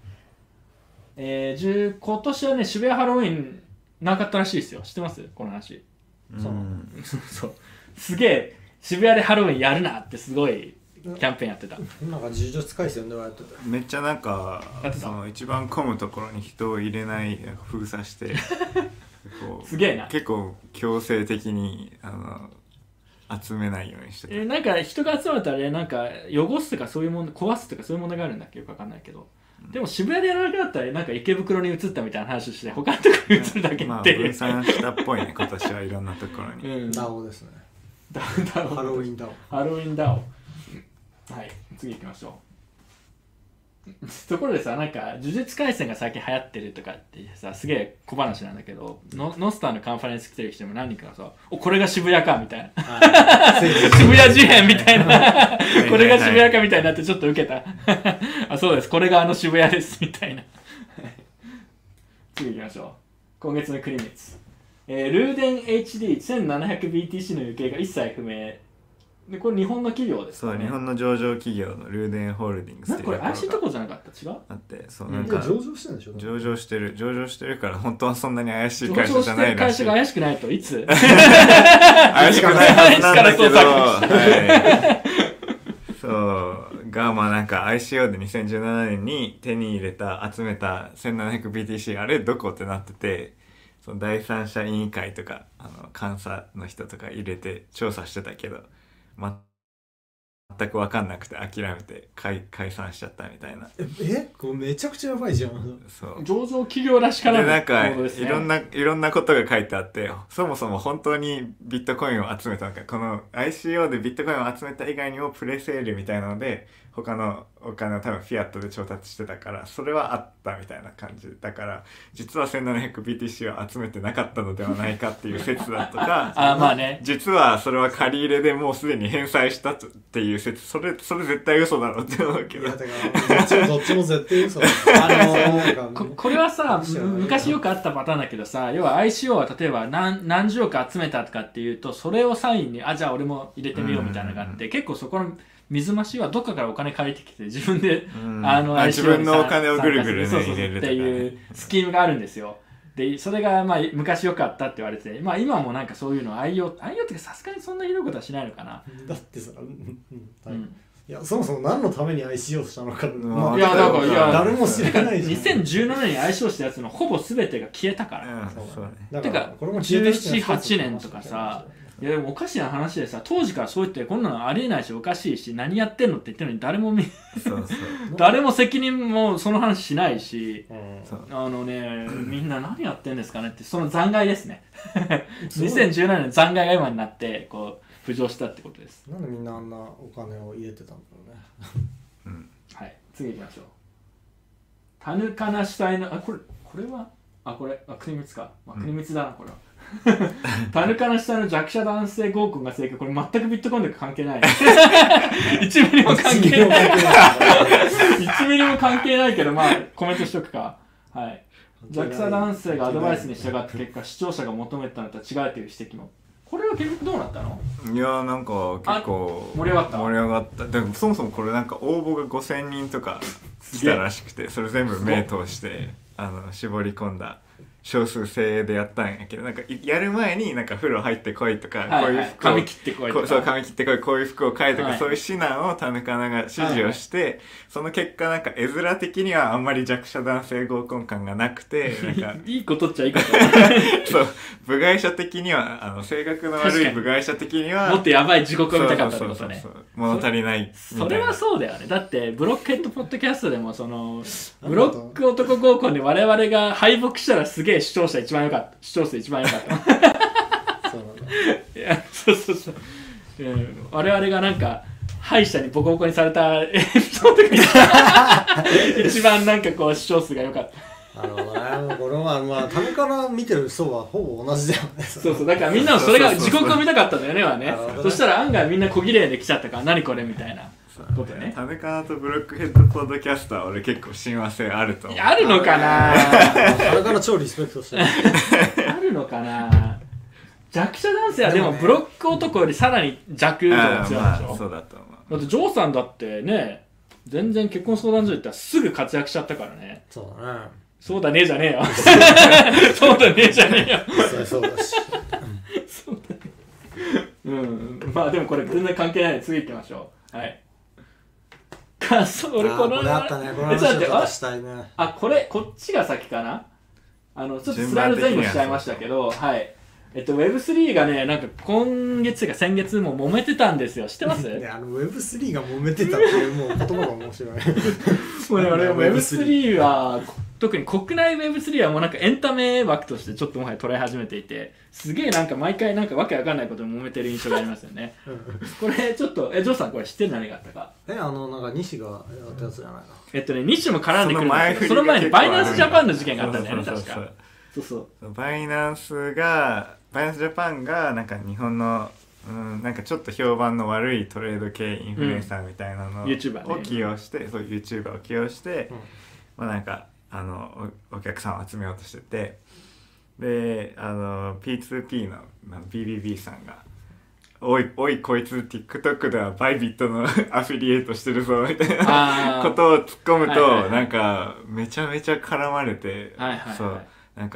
今年はね渋谷ハロウィンなかったらしいですよ。知ってますこの話。そうすげえ渋谷でハロウィンやるなってすごいキャンペーンやってた。 なんか呪術廻戦ではやってた。 めっちゃなんかその一番混むところに人を入れない封鎖してすげえな。 結構強制的に集めないようにしてた。 なんか人が集まったらねなんか汚すとかそういうもの壊すとかそういう問題があるんだっけよくわかんないけど、でも渋谷でやらなくなったらなんか池袋に移ったみたいな話をして他のところに移るだけっていう、 分散したっぽいね今年はいろんなところに、 ダオですね。 ハロウィンダオ。はい、次行きましょう。ところでさなんか呪術廻戦が最近流行ってるとかってさすげえ小話なんだけどノスターのカンファレンス来てる人も何人かがさこれが渋谷かみたいな渋谷事変みたいなこれが渋谷かみたいになってちょっとウケたあそうですこれが渋谷ですみたいな次行きましょう。今月の国光ルーデン HD1700BTC の行方が一切不明でこれ日本の企業ですかね。 そう日本の上場企業のルーデンホールディングスっていうこれ怪しいとこじゃなかった違うあってそうなんか上場してるんでしょ。 上場してるから本当はそんなに怪しい会社じゃないらしい。 上場してる会社が怪しくないといつ怪しくないはずなんだけどそうがまあなんか ICO で2017年に手に入れた集めた 1700BTC あれどこってなっててその第三者委員会とか監査の人とか入れて調査してたけど全く分かんなくて諦めて解散しちゃったみたいな。 これめちゃくちゃやばいじゃん。 そう上場企業らしからぬでなんか行動ですね。 いろんなことが書いてあって、そもそも本当にビットコインを集めたのか、この ICO でビットコインを集めた以外にもプレセールみたいなので他のお金を多分フィアットで調達してたから、それはあったみたいな感じだから、実は 1700BTC を集めてなかったのではないかっていう説だとかまあね、 実はそれは借り入れでもうすでに返済したっていう説、それ絶対嘘だろうって思うけど。 いやだからどっちも絶対嘘だこれはさ、昔よくあったパターンだけどさ、要は ICO は例えば何十億集めたとかっていうと、それをサインにじゃあ俺も入れてみようみたいなのがあって、結構そこの水増しはどっかからお金借りてきて自分で、 自分のお金をぐるぐるね入れるっていうスキームがあるんですよ。でそれがまあ昔よくあったって言われて、まあ今もなんかそういうの愛用ってさすがにそんなひどいことはしないのかな。 だってさ、いやそもそも何のために ICO したのか、 いやだから誰も知らないし、 2017年に ICO したやつのほぼ全てが消えたから。てか17、8年とかさ、いやでもおかしな話でさ、当時からそう言ってこんなのありえないしおかしいし何やってんのって言ってるのに誰も責任もその話しないし、みんな何やってんですかねって、その残骸ですね。2017年の残骸が今になってこう浮上したってことです。 なんでみんなあんなお金を入れてたんだろうね。 はい、次行きましょう。タヌカナシュタイナこれは国光か、国光だなこれは。タヌカナシュタイの弱者男性合コンが正解。これ全くビットコインと関係ない。1ミリも関係ない。1ミリも関係ないけど、まあコメントしとくか。はい。弱者男性がアドバイスに従った結果、視聴者が求めたのとは違うという指摘も。これは結局どうなったの？ いやなんか結構盛り上がった。 でもそもそもこれなんか応募が5000人とか来たらしくて、それ全部目通して絞り込んだ少数精鋭でやったんやけど、なんかやる前になんか風呂入ってこいとか、こういう服を髪切ってこいとか、 そう髪切ってこい、こういう服を買えとか、そういう指南をタヌカナが指示をして、その結果なんか絵面的にはあんまり弱者男性合コン感がなくて、なんかいいことっちゃいいことそう部外者的には性格の悪い部外者的にはもっとやばい地獄を見たかったってことね。 物足りないみたいな。 それはそうだよね。だってブロックヘッドポッドキャストでもそのブロック男合コンで我々が敗北したらすげえ視聴数一番良かった。そうなんだ。いやそう、我々がなんか敗者にボコボコにされたエピソードが一番なんかこう視聴数が良かった。 なるほどね。これはまあタヌカナ見てる層はほぼ同じだよね。 そうだからみんなもそれが地獄を見たかったんだよねはね。そしたら案外みんな小綺麗で来ちゃったから何これみたいなことね。 タヌカナとブロックヘッドポッドキャストは俺結構親和性あると思う。 あるのかな。 タヌカナ超リスペクトしてる。 あるのかな。弱者男性はでもブロック男よりさらに弱度が強いでしょ。 まあそうだと思う。 だってジョーさんだってね、全然結婚相談所行ったらすぐ活躍しちゃったからね。 そうだね。 そうだねじゃねえよ。そうだねじゃねえよ。 そうだし。 そうだね。まあでもこれ全然関係ないので次行きましょう。はい。俺これあったね。この話をちょっとしたいね。 こっちが先かな。ちょっとスライド前後しちゃいましたけど、はい。Web3 がね、なんか今月か先月も揉めてたんですよ。知ってます？ Web3 が揉めてたっていうもう言葉が面白い。 もうね、俺 Web3 は特に国内 Web3 はもうなんかエンタメ枠としてちょっともはや捉え始めていて、すげえなんか毎回なんかわけわかんないことで揉めてる印象がありますよね。これちょっとジョーさんこれ知ってる何があったか？ なんか西がやったやつじゃないの？ 西も絡んでくるんですけど、その前にバイナンスジャパンの事件があったんだよね、確か。 バイナンスジャパンがなんか日本のなんかちょっと評判の悪いトレード系インフルエンサーみたいなのを起用して、そう YouTuber を起用して、まあなんかお客さんを集めようとしてて、でP2P のBBB さんがおいこいつ TikTok ではバイビットのアフィリエイトしてるぞみたいなことを突っ込むと、なんかめちゃめちゃ絡まれて、そうなんか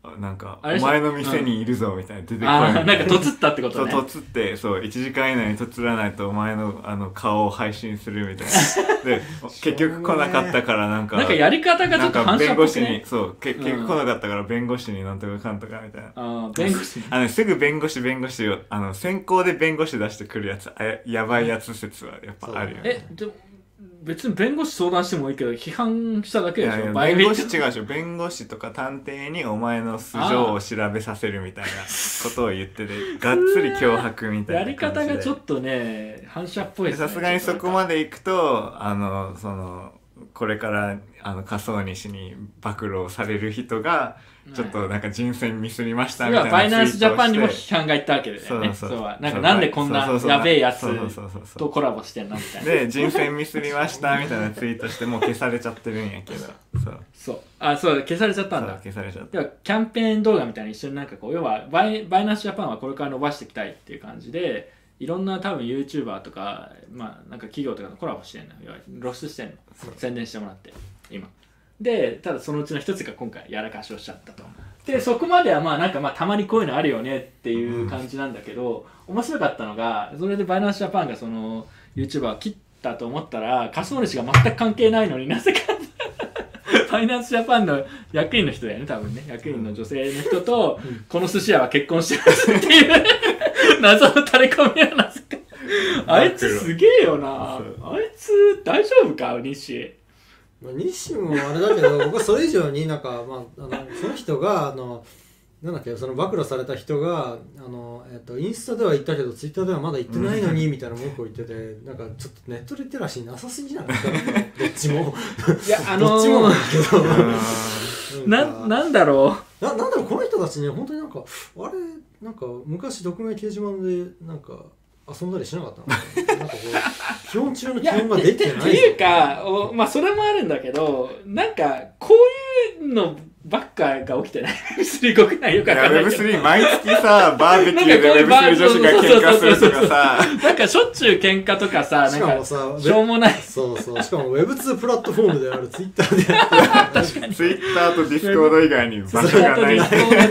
なんかお前の店にいるぞみたいな出てこいみたいな、 なんかとつったってことね。 そうとつって、そう1時間以内にとつらないとお前の顔を配信するみたいなで結局来なかったからなんかやり方がちょっと反射っぽくね。 そう結局来なかったから弁護士になんとかかんとかみたいな。 弁護士すぐ弁護士を先行で弁護士出してくるやつやばいやつ説はやっぱあるよね。 でも別に弁護士相談してもいいけど批判しただけでしょ。 弁護士違うでしょ。弁護士とか探偵にお前の素性を調べさせるみたいなことを言っててがっつり脅迫みたいなやり方がちょっとね反射っぽいですね。 さすがにそこまで行くとこれから仮想西に暴露される人がちょっとなんか人選ミスりましたみたいなバイナンスジャパンにも批判がいったわけだよね。なんでこんなやべえやつとコラボしてんのみたいな。 で人選ミスりましたみたいなツイートしてもう消されちゃってるんやけどそう消されちゃったんだ。 消されちゃった。 ではキャンペーン動画みたいに一緒になんか要はバイナンスジャパンはこれから伸ばしていきたいっていう感じでいろんな多分 YouTuber とかなんか企業とかとコラボしてんの。要は露出してんの。宣伝してもらって今で、ただそのうちの一つが今回やらかしをしちゃったと。でそこまではなんかたまにこういうのあるよねっていう感じなんだけど、面白かったのがそれでバイナンスジャパンがその YouTuber を切ったと思ったら仮想主が全く関係ないのになぜかファイナンスジャパンの役員の人だよね多分ね。役員の女性の人とこの寿司屋は結婚してますっていう謎の垂れ込みはなぜかあいつすげえよな。あいつ大丈夫か西。 西もあれだけど僕はそれ以上になんか、その人がなんだっけその暴露された人がインスタでは言ったけどツイッターではまだ言ってないのにみたいな文句を言ってて、なんかちょっとネットリテラシーなさすぎじゃないですかどっちもいやどっちもなんだけどなんだろうなんだろうこの人たちね本当になんかあれなんか昔匿名掲示板でなんか遊んだりしなかったのなんかこう基本中の基本が出てない。 っていうかそれもあるんだけどなんかこういうのばっかが起きてない。Web3 国内よくわかんないけど。 Web3 毎月さバーベキューで Web3 女子が喧嘩するとかさなんかしょっちゅう喧嘩とかさしかもさしょうもない。 そうしかも Web2 プラットフォームである Twitter でやってる。 確かに Twitter と Discord 以外に場所がない。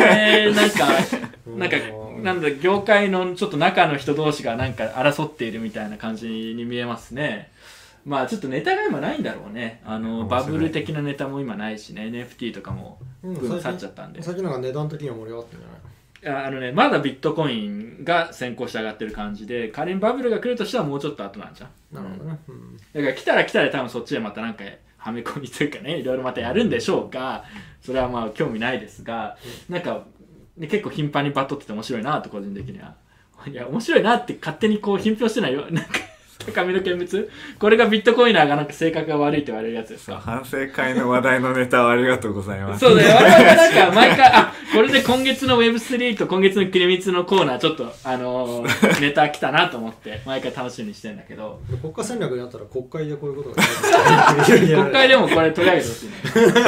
なんだ業界のちょっと中の人同士がなんか争っているみたいな感じに見えますね。ちょっとネタが今ないんだろうね。バブル的なネタも今ないしね。 NFT とかも去っちゃったんで、 最近なんか値段的には盛り上がってるんじゃない？ まだビットコインが先行して上がってる感じで仮にバブルが来るとしたらもうちょっと後なんじゃん。 なるほどね、 だから来たら多分そっちでまたなんかはめ込みというかねいろいろまたやるんでしょうがそれは興味ないですが、なんか結構頻繁にバトってて面白いなと個人的には。いや面白いなって勝手にこう品評してないよ。なんか高みの見物これがビットコイナーがなんか性格が悪いって言われるやつですか。 反省会の話題のネタをありがとうございます。 そうだよ。我々なんか毎回これで今月の Web3 と今月の切り光のコーナーちょっとネタ来たなと思って毎回楽しみにしてんだけど国家戦略になったら国会でこういうことが国会でもこれ取り上げてほしいね。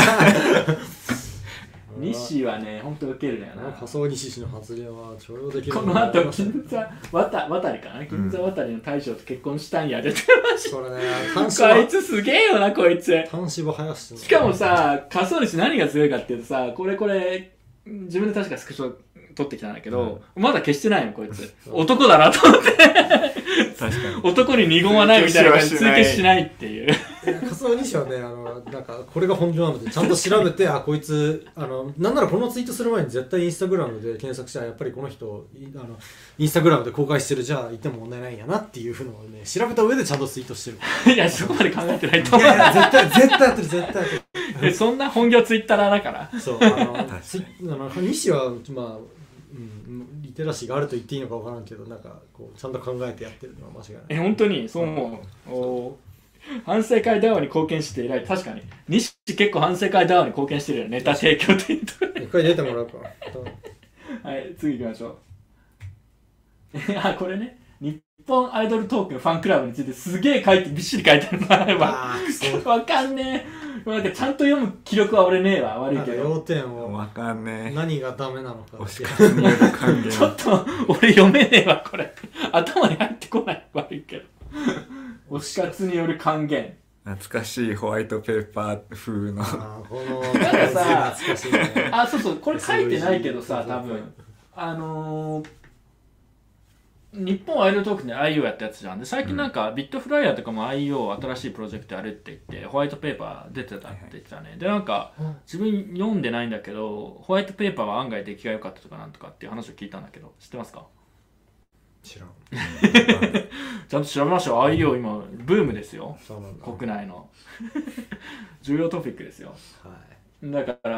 西はね、ほんとウケるだよな。 仮想西氏の発言は許容できる。 この後、銀座渡りかな、銀座渡りの大将と結婚したんやでってました。 これね、 こいつすげえよな、こいつ。 端子を生やしてる。 しかもさ、仮想西何が強いかっていうとさ、これ、自分で確かスクショ撮ってきたんだけど、まだ消してないの、こいつ。男だなと思って。確かに。男に二言はないみたいな感じで追記しないっていう。 仮想西はね、なんかこれが本業なのでちゃんと調べてこいつなんならこのツイートする前に絶対インスタグラムで検索したらやっぱりこの人インスタグラムで公開してるじゃあいても問題ないんやなっていうのをね調べた上でちゃんとツイートしてる。 いやそこまで考えてないと思う。 いや絶対やってる絶対やってる。 そんな本業ツイッターだから。 そう西はリテラシーがあると言っていいのか分からんけどなんかこうちゃんと考えてやってるのは間違いない。 本当にそう思う。反省会ダウンに貢献して偉い。確かに西結構反省会ダウンに貢献してるよ。ネタ提供っていうと一回出てもらうか。 はい次行きましょう。これね、日本アイドルトークのファンクラブについてすげえびっしり書いてあるのがあればわかんねえ。なんかちゃんと読む気力は俺ねえわ。悪いけど要点をわかんねえ。 何がダメなのか推し活による還元。 ちょっと俺読めねえわこれ。頭に入ってこない。悪いけど推し活による還元。 懐かしいホワイトペーパー風のこのなんかさ懐かしいね。 そうそう、これ書いてないけどさ、多分日本アイドルトークで IO やったやつじゃん。で最近なんかビットフライヤーとかも IO 新しいプロジェクトやるって言ってホワイトペーパー出てたって言ってたね。でなんか自分読んでないんだけどホワイトペーパーは案外出来が良かったとかなんとかっていう話を聞いたんだけど、知ってますか？ 知らん。 ちゃんと調べましょう。 IO 今ブームですよ、 そうなんだ。 国内の重要トピックですよ。 はい。 だから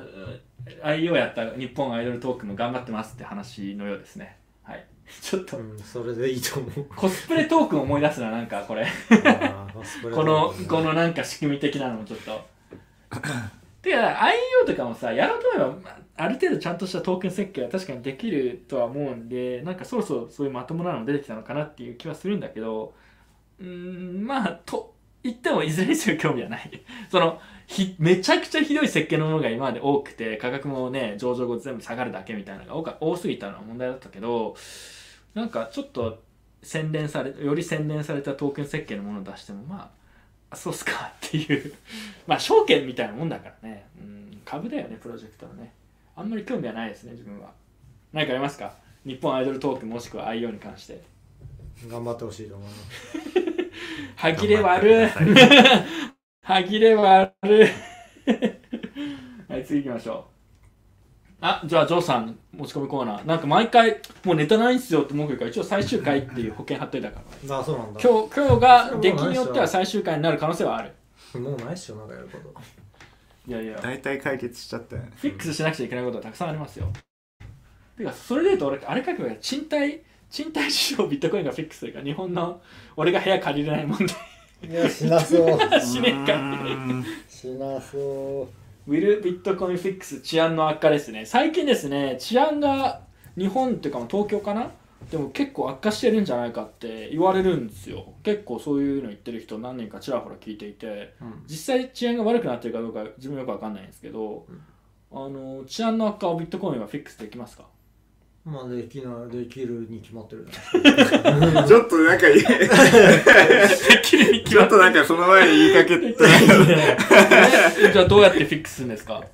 IO やった日本アイドルトークも頑張ってますって話のようですね。はい、ちょっと、 それでいいと思う。 コスプレトークを思い出すな、なんかこれこのなんか仕組み的なのもちょっとてか IO とかもさやろうと思えばある程度ちゃんとしたトークン設計は確かにできるとは思うんで、なんかそろそろそういうまともなの出てきたのかなっていう気はするんだけど、まあと言ってもいずれにせよ興味はないめちゃくちゃひどい設計のものが今まで多くて価格もね上場後全部下がるだけみたいなのが多すぎたのは問題だったけど、なんかちょっとより洗練されたトークン設計のものを出してもまあそうっすかっていうまあ証券みたいなもんだからね、株だよねプロジェクトのね。あんまり興味はないですね自分は。何かありますか？日本アイドルトークもしくは IO に関して頑張ってほしいと思います。 歯切れ悪い歯切れ悪いはい次行きましょう。じゃあジョーさん持ち込みコーナー、なんか毎回もうネタないんすよって文句言うから一応最終回っていう保険貼っといたから、 そうなんだ。 今日が出来によっては最終回になる可能性はある。 もうないっしょ、なんかやること。 いやいや大体解決しちゃったよね。 フィックスしなくちゃいけないことはたくさんありますよ。てかそれで言うと俺あれ書けばいい、賃貸市場ビットコインがフィックスするから日本の俺が部屋借りれない問題いやしなそうしねえかしなそう。 ウィルビットコインフィックス治安の悪化ですね。最近ですね治安が日本っていうか東京かなでも結構悪化してるんじゃないかって言われるんですよ。結構そういうの言ってる人何人かちらほら聞いていて、実際治安が悪くなってるかどうか自分よく分かんないんですけど、治安の悪化をビットコインはフィックスできますか？ まあできるに決まってるちょっとなんかできるに決まっちょっとなんかその前に言いかけてじゃあどうやってフィックスするんですか？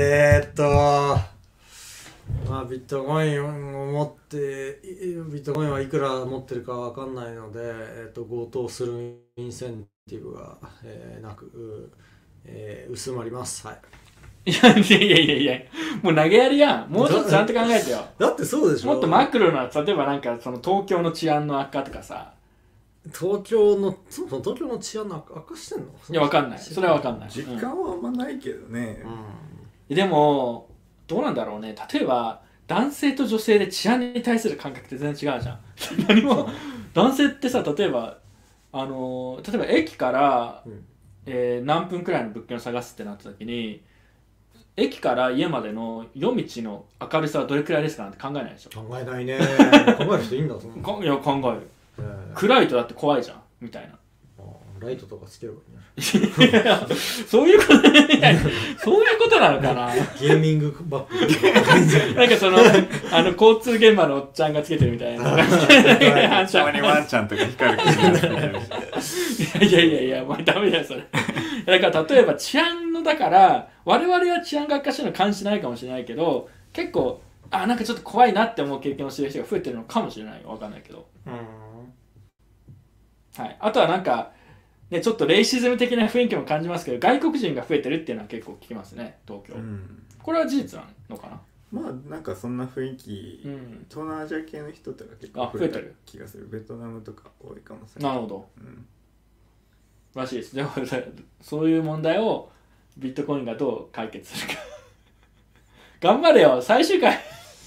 まあビットコインを持ってビットコインはいくら持ってるかわかんないので、強盗するインセンティブが、なく、薄まります。はい。いやもう投げやりやん。もうちょっとちゃんと考えてよ。 だってそうでしょ。 もっとマクロな、例えばなんかその東京の治安の悪化とかさ。 東京の治安の悪化してんの？ いやわかんない。それはわかんない。 実感はあんまないけどね。 でもどうなんだろうね。例えば男性と女性で治安に対する感覚って全然違うじゃん。何も男性ってさ、例えば駅から、何分くらいの物件を探すってなった時に。駅から家までの夜道の明るさはどれくらいですかなんて考えないでしょ。 考えないね。考える人いいんだそんな。 いや考える、暗いとだって怖いじゃんみたいな。 ライトとかつければいいね。 そういうことそういうことなのかな。 ゲーミングバッグなんか交通現場のおっちゃんがつけてるみたいな。 たまにワンちゃんとか光るいやもうダメだよそれ。だから例えば治安のだから我々は治安が悪化してるの感じないかもしれないけど、結構なんかちょっと怖いなって思う経験をしてる人が増えてるのかもしれないよ。わかんないけど。はい。あとはなんかね、ちょっとレイシズム的な雰囲気も感じますけど、外国人が増えてるっていうのは結構聞きますね、東京。これは事実なのかな？ まあなんかそんな雰囲気、東南アジア系の人とか結構増えてる気がする。ベトナムとか多いかもしれない。 なるほど。らしいです。でもそういう問題をビットコインがどう解決するか。頑張れよ、最終回。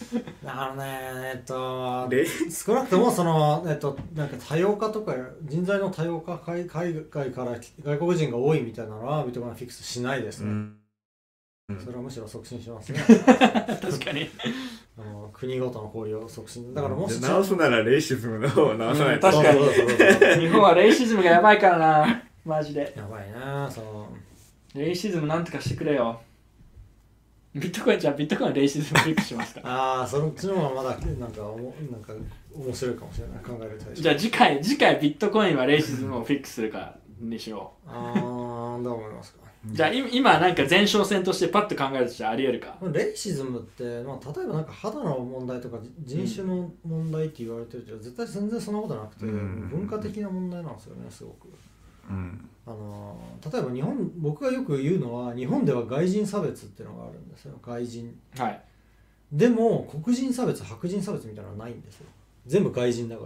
少なくともなんか多様化とか人材の多様化、海外から外国人が多いみたいなのはビットコインはフィックスしないですね。それはむしろ促進しますね。 確かに。 国ごとの交流を促進。だからもし直すならレイシズムの方を直さないと。 確かに。日本はレイシズムがやばいからな、マジで。 やばいな、 レイシズムなんとかしてくれよ。ビットコインはレイシズムフィックスしますか？ そっちの方がまだなんか面白いかもしれない。考える対象。 じゃあ次回ビットコインはレイシズムをフィックスするかにしよう。 どう思いますか。 じゃあ今なんか前哨戦としてパッと考えるとしてあり得るか。 レイシズムって、例えばなんか肌の問題とか人種の問題って言われてるけど、絶対全然そんなことなくて、文化的な問題なんですよね、すごく。例えば僕がよく言うのは、日本では外人差別っていうのがあるんですよ。外人、 はい、 でも黒人差別白人差別みたいなのはないんですよ。全部外人だから。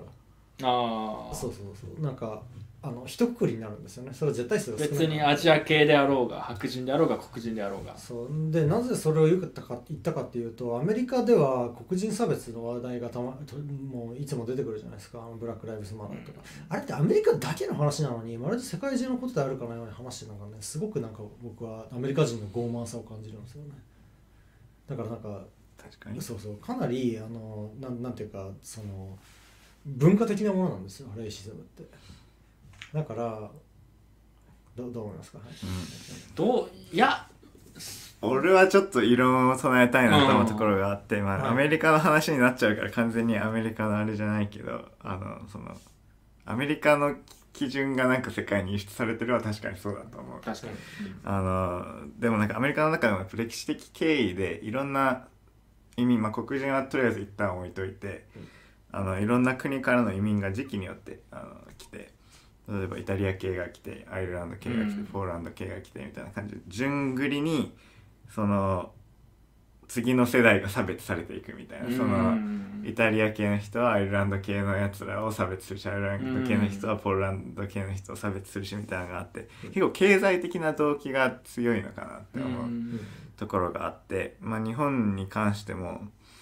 そうなんか一括りになるんですよね。それは絶対数が少ない。 別にアジア系であろうが白人であろうが黒人であろうが。 そうで、なぜそれを言ったかっていうと、アメリカでは黒人差別の話題がもういつも出てくるじゃないですか。ブラック・ライブズ・マターとか、あれってアメリカだけの話なのに、まるで世界中のことであるかのように話して、なんかね、すごくなんか僕はアメリカ人の傲慢さを感じるんですよね。だからなんか確かにそうかなりなんていうか、その文化的なものなんですよ、レイシズムって。だからどう思いますか。 いや俺はちょっと異論を唱えたいなと思うところがあって、アメリカの話になっちゃうから完全にアメリカのあれじゃないけど、そのアメリカの基準がなんか世界に輸出されてるのは確かにそうだと思う。 確かに。 でもなんかアメリカの中でも歴史的経緯でいろんな移民、黒人はとりあえず一旦置いといて、いろんな国からの移民が時期によって来て、例えばイタリア系が来て、アイルランド系が来て、ポーランド系が来てみたいな感じで順繰りにその次の世代が差別されていくみたいな、そのイタリア系の人はアイルランド系のやつらを差別するし、アイルランド系の人はポーランド系の人を差別するしみたいなのがあって、結構経済的な動機が強いのかなって思うところがあって、日本に関しても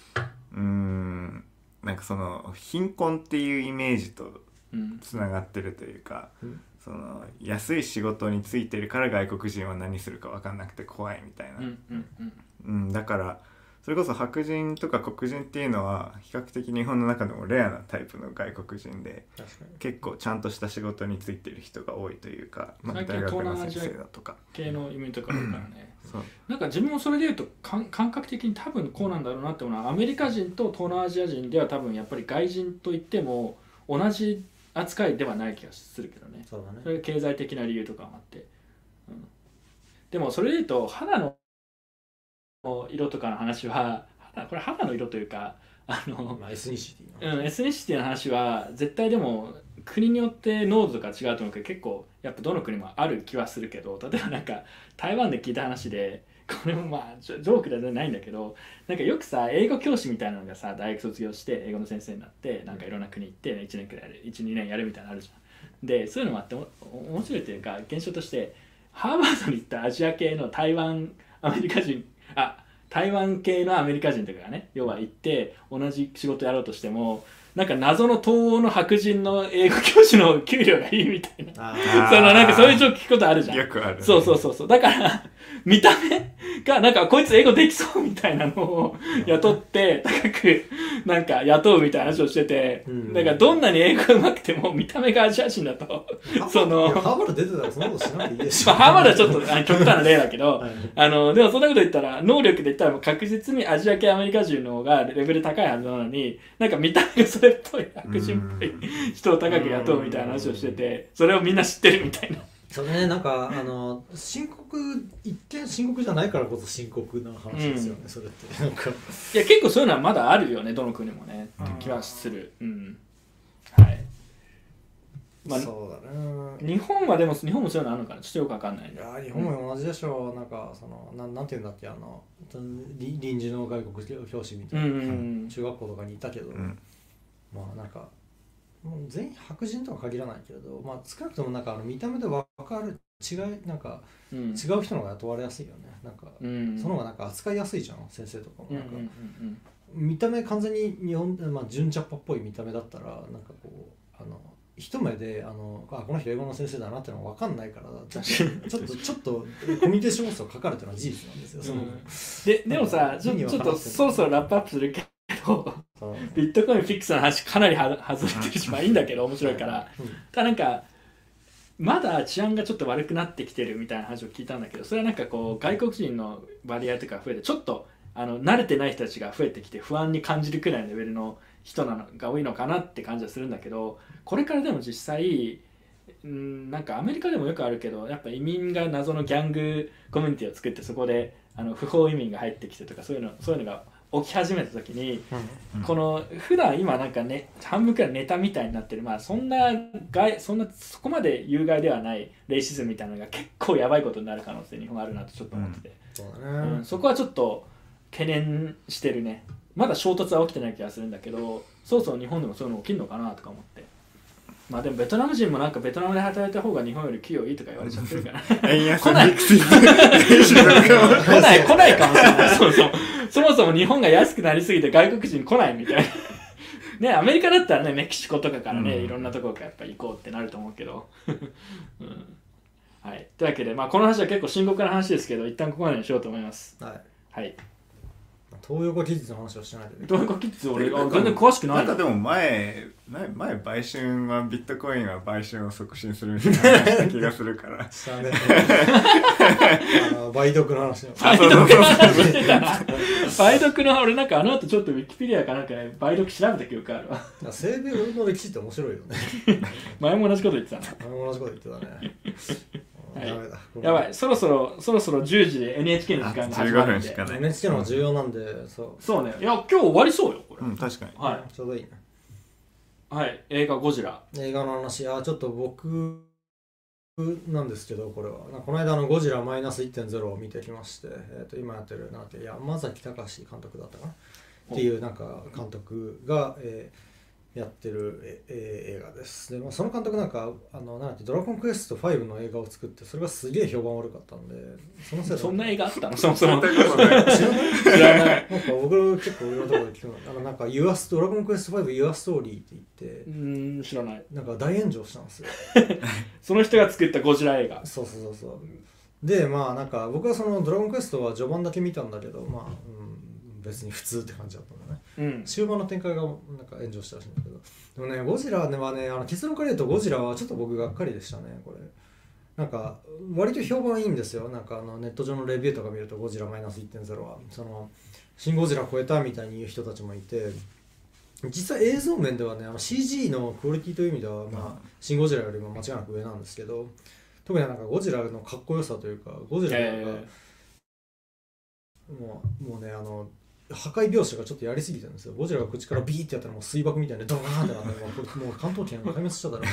なんかその貧困っていうイメージとつながってるというか、その安い仕事についてるから外国人は何するか分かんなくて怖いみたいな、だからそれこそ白人とか黒人っていうのは比較的日本の中でもレアなタイプの外国人で、結構ちゃんとした仕事についてる人が多いというか、 大学の先生だとか系の移民とかあるからね、なんか自分もそれでいうと感覚的に多分こうなんだろうなって思うのは、アメリカ人と東南アジア人では多分やっぱり外人といっても同じ扱いではない気がするけどね。それが経済的な理由とかもあって、でもそれでいうと肌の色とかの話は、これ肌の色というかエスニシティエスニシティの話は絶対でも国によって濃度とか違うと思うけど、結構やっぱどの国もある気はするけど、例えばなんか台湾で聞いた話で、これもジョークではないんだけど、なんかよくさ、英語教師みたいなのがさ、大学卒業して英語の先生になってなんかいろんな国行って1年くらい1、2年やるみたいなのあるじゃん。でそういうのもあって面白いというか、現象としてハーバードに行ったアジア系の台湾系のアメリカ人とかがね、要は行って同じ仕事やろうとしても、なんか謎の東欧の白人の英語教師の給料がいいみたいな、なんかそういう状況聞くことあるじゃん。 よくある、ね、 そうだから見た目がなんかこいつ英語できそうみたいなのを雇って高くなんか雇うみたいな話をしてて、だからどんなに英語が上手くても見た目がアジア人だとハーバード出てたらそんなことしなくていいでしょ。 ハーバードはちょっと極端な例だけど、でもそんなこと言ったら、能力で言ったらもう確実にアジア系アメリカ人の方がレベル高いはずなのに、なんか見た目がそれっぽい白人っぽい人を高く雇うみたいな話をしてて、それをみんな知ってるみたいな。 そうね、なんか一見深刻じゃないからこそ深刻な話ですよね、それってなんか。 いや結構そういうのはまだあるよね、どの国もね、って気はする。はい。 そうだね。 日本もそういうのあるのかな、ちょっとよくわかんないね。 いや日本も同じでしょう。なんかなんていうんだっけ、臨時の外国教師みたいな、中学校とかにいたけど、なんかもう全員白人とは限らないけれど、少なくともなんか見た目で分かるなんか違う人の方が雇われやすいよね。なんか、その方がなんか扱いやすいじゃん、先生とかも。なんか、見た目完全に日本純茶っ葉っぽい見た目だったら、なんかこう一目でこの人英語の先生だなってのが分かんないから、ちょっとコミュニケーションをかかるっていうのは事実なんですよ。 でもさ、ちょっとそろそろラップアップするけど、ビットコインフィックスの話かなり外れてるし、いいんだけど面白いから、ただなんかまだ治安がちょっと悪くなってきてるみたいな話を聞いたんだけど、それはなんかこう外国人の割合とか増えて、ちょっと慣れてない人たちが増えてきて不安に感じるくらいのレベルの人が多いのかなって感じはするんだけど、これからでも実際なんかアメリカでもよくあるけど、やっぱ移民が謎のギャングコミュニティを作って、そこで不法移民が入ってきてとか、そういうのが起き始めた時に、この普段今なんかね半分くらいネタみたいになってる、まあそこまで有害ではないレイシズムみたいなのが結構やばいことになる可能性日本あるなとちょっと思ってて、 そうだね、 そこはちょっと懸念してるね。まだ衝突は起きてない気がするんだけど、そうそう日本でもそういうの起きるのかなとか思って。まあでもベトナム人もなんかベトナムで働いた方が日本より給与いいとか言われちゃってるから円安来ないミックス来ないかもしれない。そもそも日本が安くなりすぎて外国人来ないみたいなね、アメリカだったらねメキシコとかからね、いろんなところからやっぱ行こうってなると思うけど、はい、というわけで、まあ、この話は結構深刻な話ですけど、一旦ここまでにしようと思います。はい、 東横キッズの話をしてないで、 東横キッズ俺全然詳しくない。 なんかでも前売春はビットコインは売春を促進するみたいな話した気がするからしたね梅毒の話梅毒の俺なんか後ちょっとウィキペディアかなんかね梅毒調べた記憶あるわ。 性病の歴史って面白いよね前も同じこと言ってたな。 前も同じこと言ってたねはい、やばい、そろそろ10時で NHK の時間が始まるんで、 15分しかない。 NHK の重要なんで、 そうね。いや今日終わりそうよこれ。 確かに。 はい。 ちょうどいいね。 はい、映画ゴジラ。 映画の話、ちょっと僕なんですけど、これはこの間ゴジラマイナス 1.0 を見てきまして、今やってる山崎隆監督だったかなっていう監督が、やってる映画です。で、その監督ドラゴンクエスト5の映画を作って、それがすげえ評判悪かったんで、そのせいでそんな映画あったの？そもそも知らないなんか僕結構いろんなところで聞くのドラゴンクエスト5 Your Story って言って、 知らない。 なんか大炎上したんですよその人が作ったゴジラ映画。 そうで、まあ僕はそのドラゴンクエストは序盤だけ見たんだけど、別に普通って感じだったんだね、終盤の展開が炎上したらしいんだけど、でもねゴジラはね結論から言うとゴジラはちょっと僕がっかりでしたね。これ割と評判いいんですよ。ネット上のレビューとか見るとゴジラマイナス 1.0 はシンゴジラ超えたみたいに言う人たちもいて、実際映像面ではねCG のクオリティという意味では、シンゴジラよりも間違いなく上なんですけど、特にゴジラのかっこよさというか、ゴジラが、もうね破壊描写がちょっとやりすぎてるんですよ。ゴジラが口からビーってやったらもう水爆みたいでドーンってなってもう関東圏が壊滅しちゃったら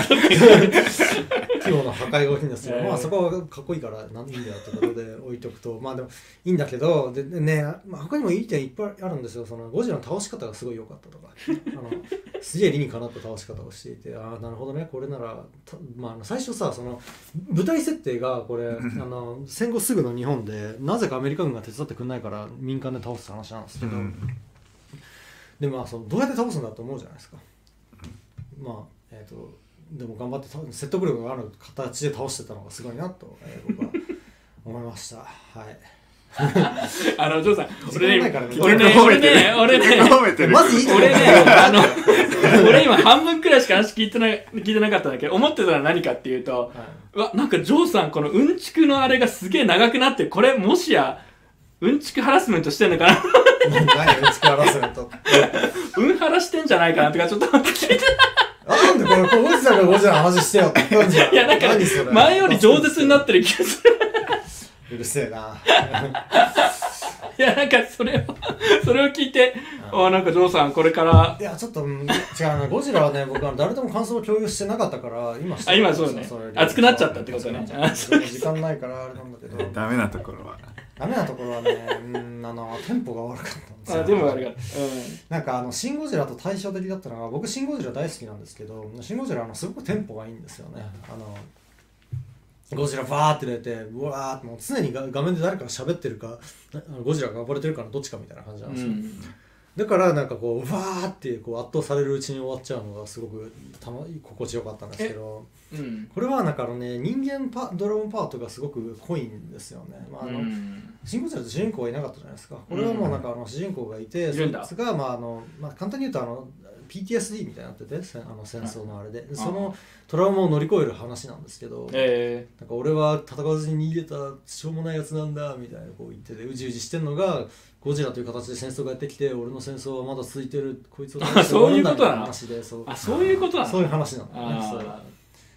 規模の破壊が起きるんですよ。そこはかっこいいからいいんだよってことで置いとくと、でもいいんだけど、でね、他にもいい点いっぱいあるんですよ。ゴジラの倒し方がすごい良かったとかすげえ理にかなった倒し方をしていて、なるほどね、これなら最初さ、舞台設定がこれ戦後すぐの日本で、なぜかアメリカ軍が手伝ってくれないから民間で倒す話なんですけど、でどうやって倒すんだと思うじゃないですか。でも頑張って説得力がある形で倒してたのがすごいなと、僕は思いました。はい。 ジョーさん、俺ね、 まずいい俺今半分くらいしか話聞いてなかったんだけど、思ってたのは何かっていうと、なんかジョーさんこのうんちくのあれがすげえ長くなって、これもしやうんちくハラスメントしてんのかな何うんちくハラスメントうんハラしてんじゃないかなとかちょっと思って聞いてなんでこれゴジラがゴジラの話してよって言ったんじゃん。 いや前より饒舌になってる気がするうるせえな。 いやそれを聞いて、ジョーさんこれからちょっと違うな。ゴジラはね、僕は誰とも感想を共有してなかったから、今そうね、熱くなっちゃったってことね。 時間ないからあれなんだけど、 ダメなところはね、テンポが悪かったんですよ。 でも悪かった。 シン・ゴジラと対照的だったのが、僕シン・ゴジラ大好きなんですけど、シン・ゴジラすごくテンポがいいんですよね。ゴジラバーって出て、うわーって、もう常に画面で誰かが喋ってるか、ゴジラが暴れてるかのどっちかみたいな感じなんですよ。だからうわーって圧倒されるうちに終わっちゃうのがすごく心地よかったんですけど、これは人間ドラゴンパートがすごく濃いんですよね。シン・ゴジラって主人公がいなかったじゃないですか。これはもう主人公がいて、そいつが簡単に言うとPTSD みたいになってて、戦争のあれで、そのトラウマを乗り越える話なんですけど、俺は戦わずに逃げたしょうもないやつなんだみたいな言ってて、うじうじしてんのがゴジラという形で戦争がやってきて、俺の戦争はまだ続いてる、こいつをそういうことなの。 そういう話で、 そういうことなの。 そういう話なんだね。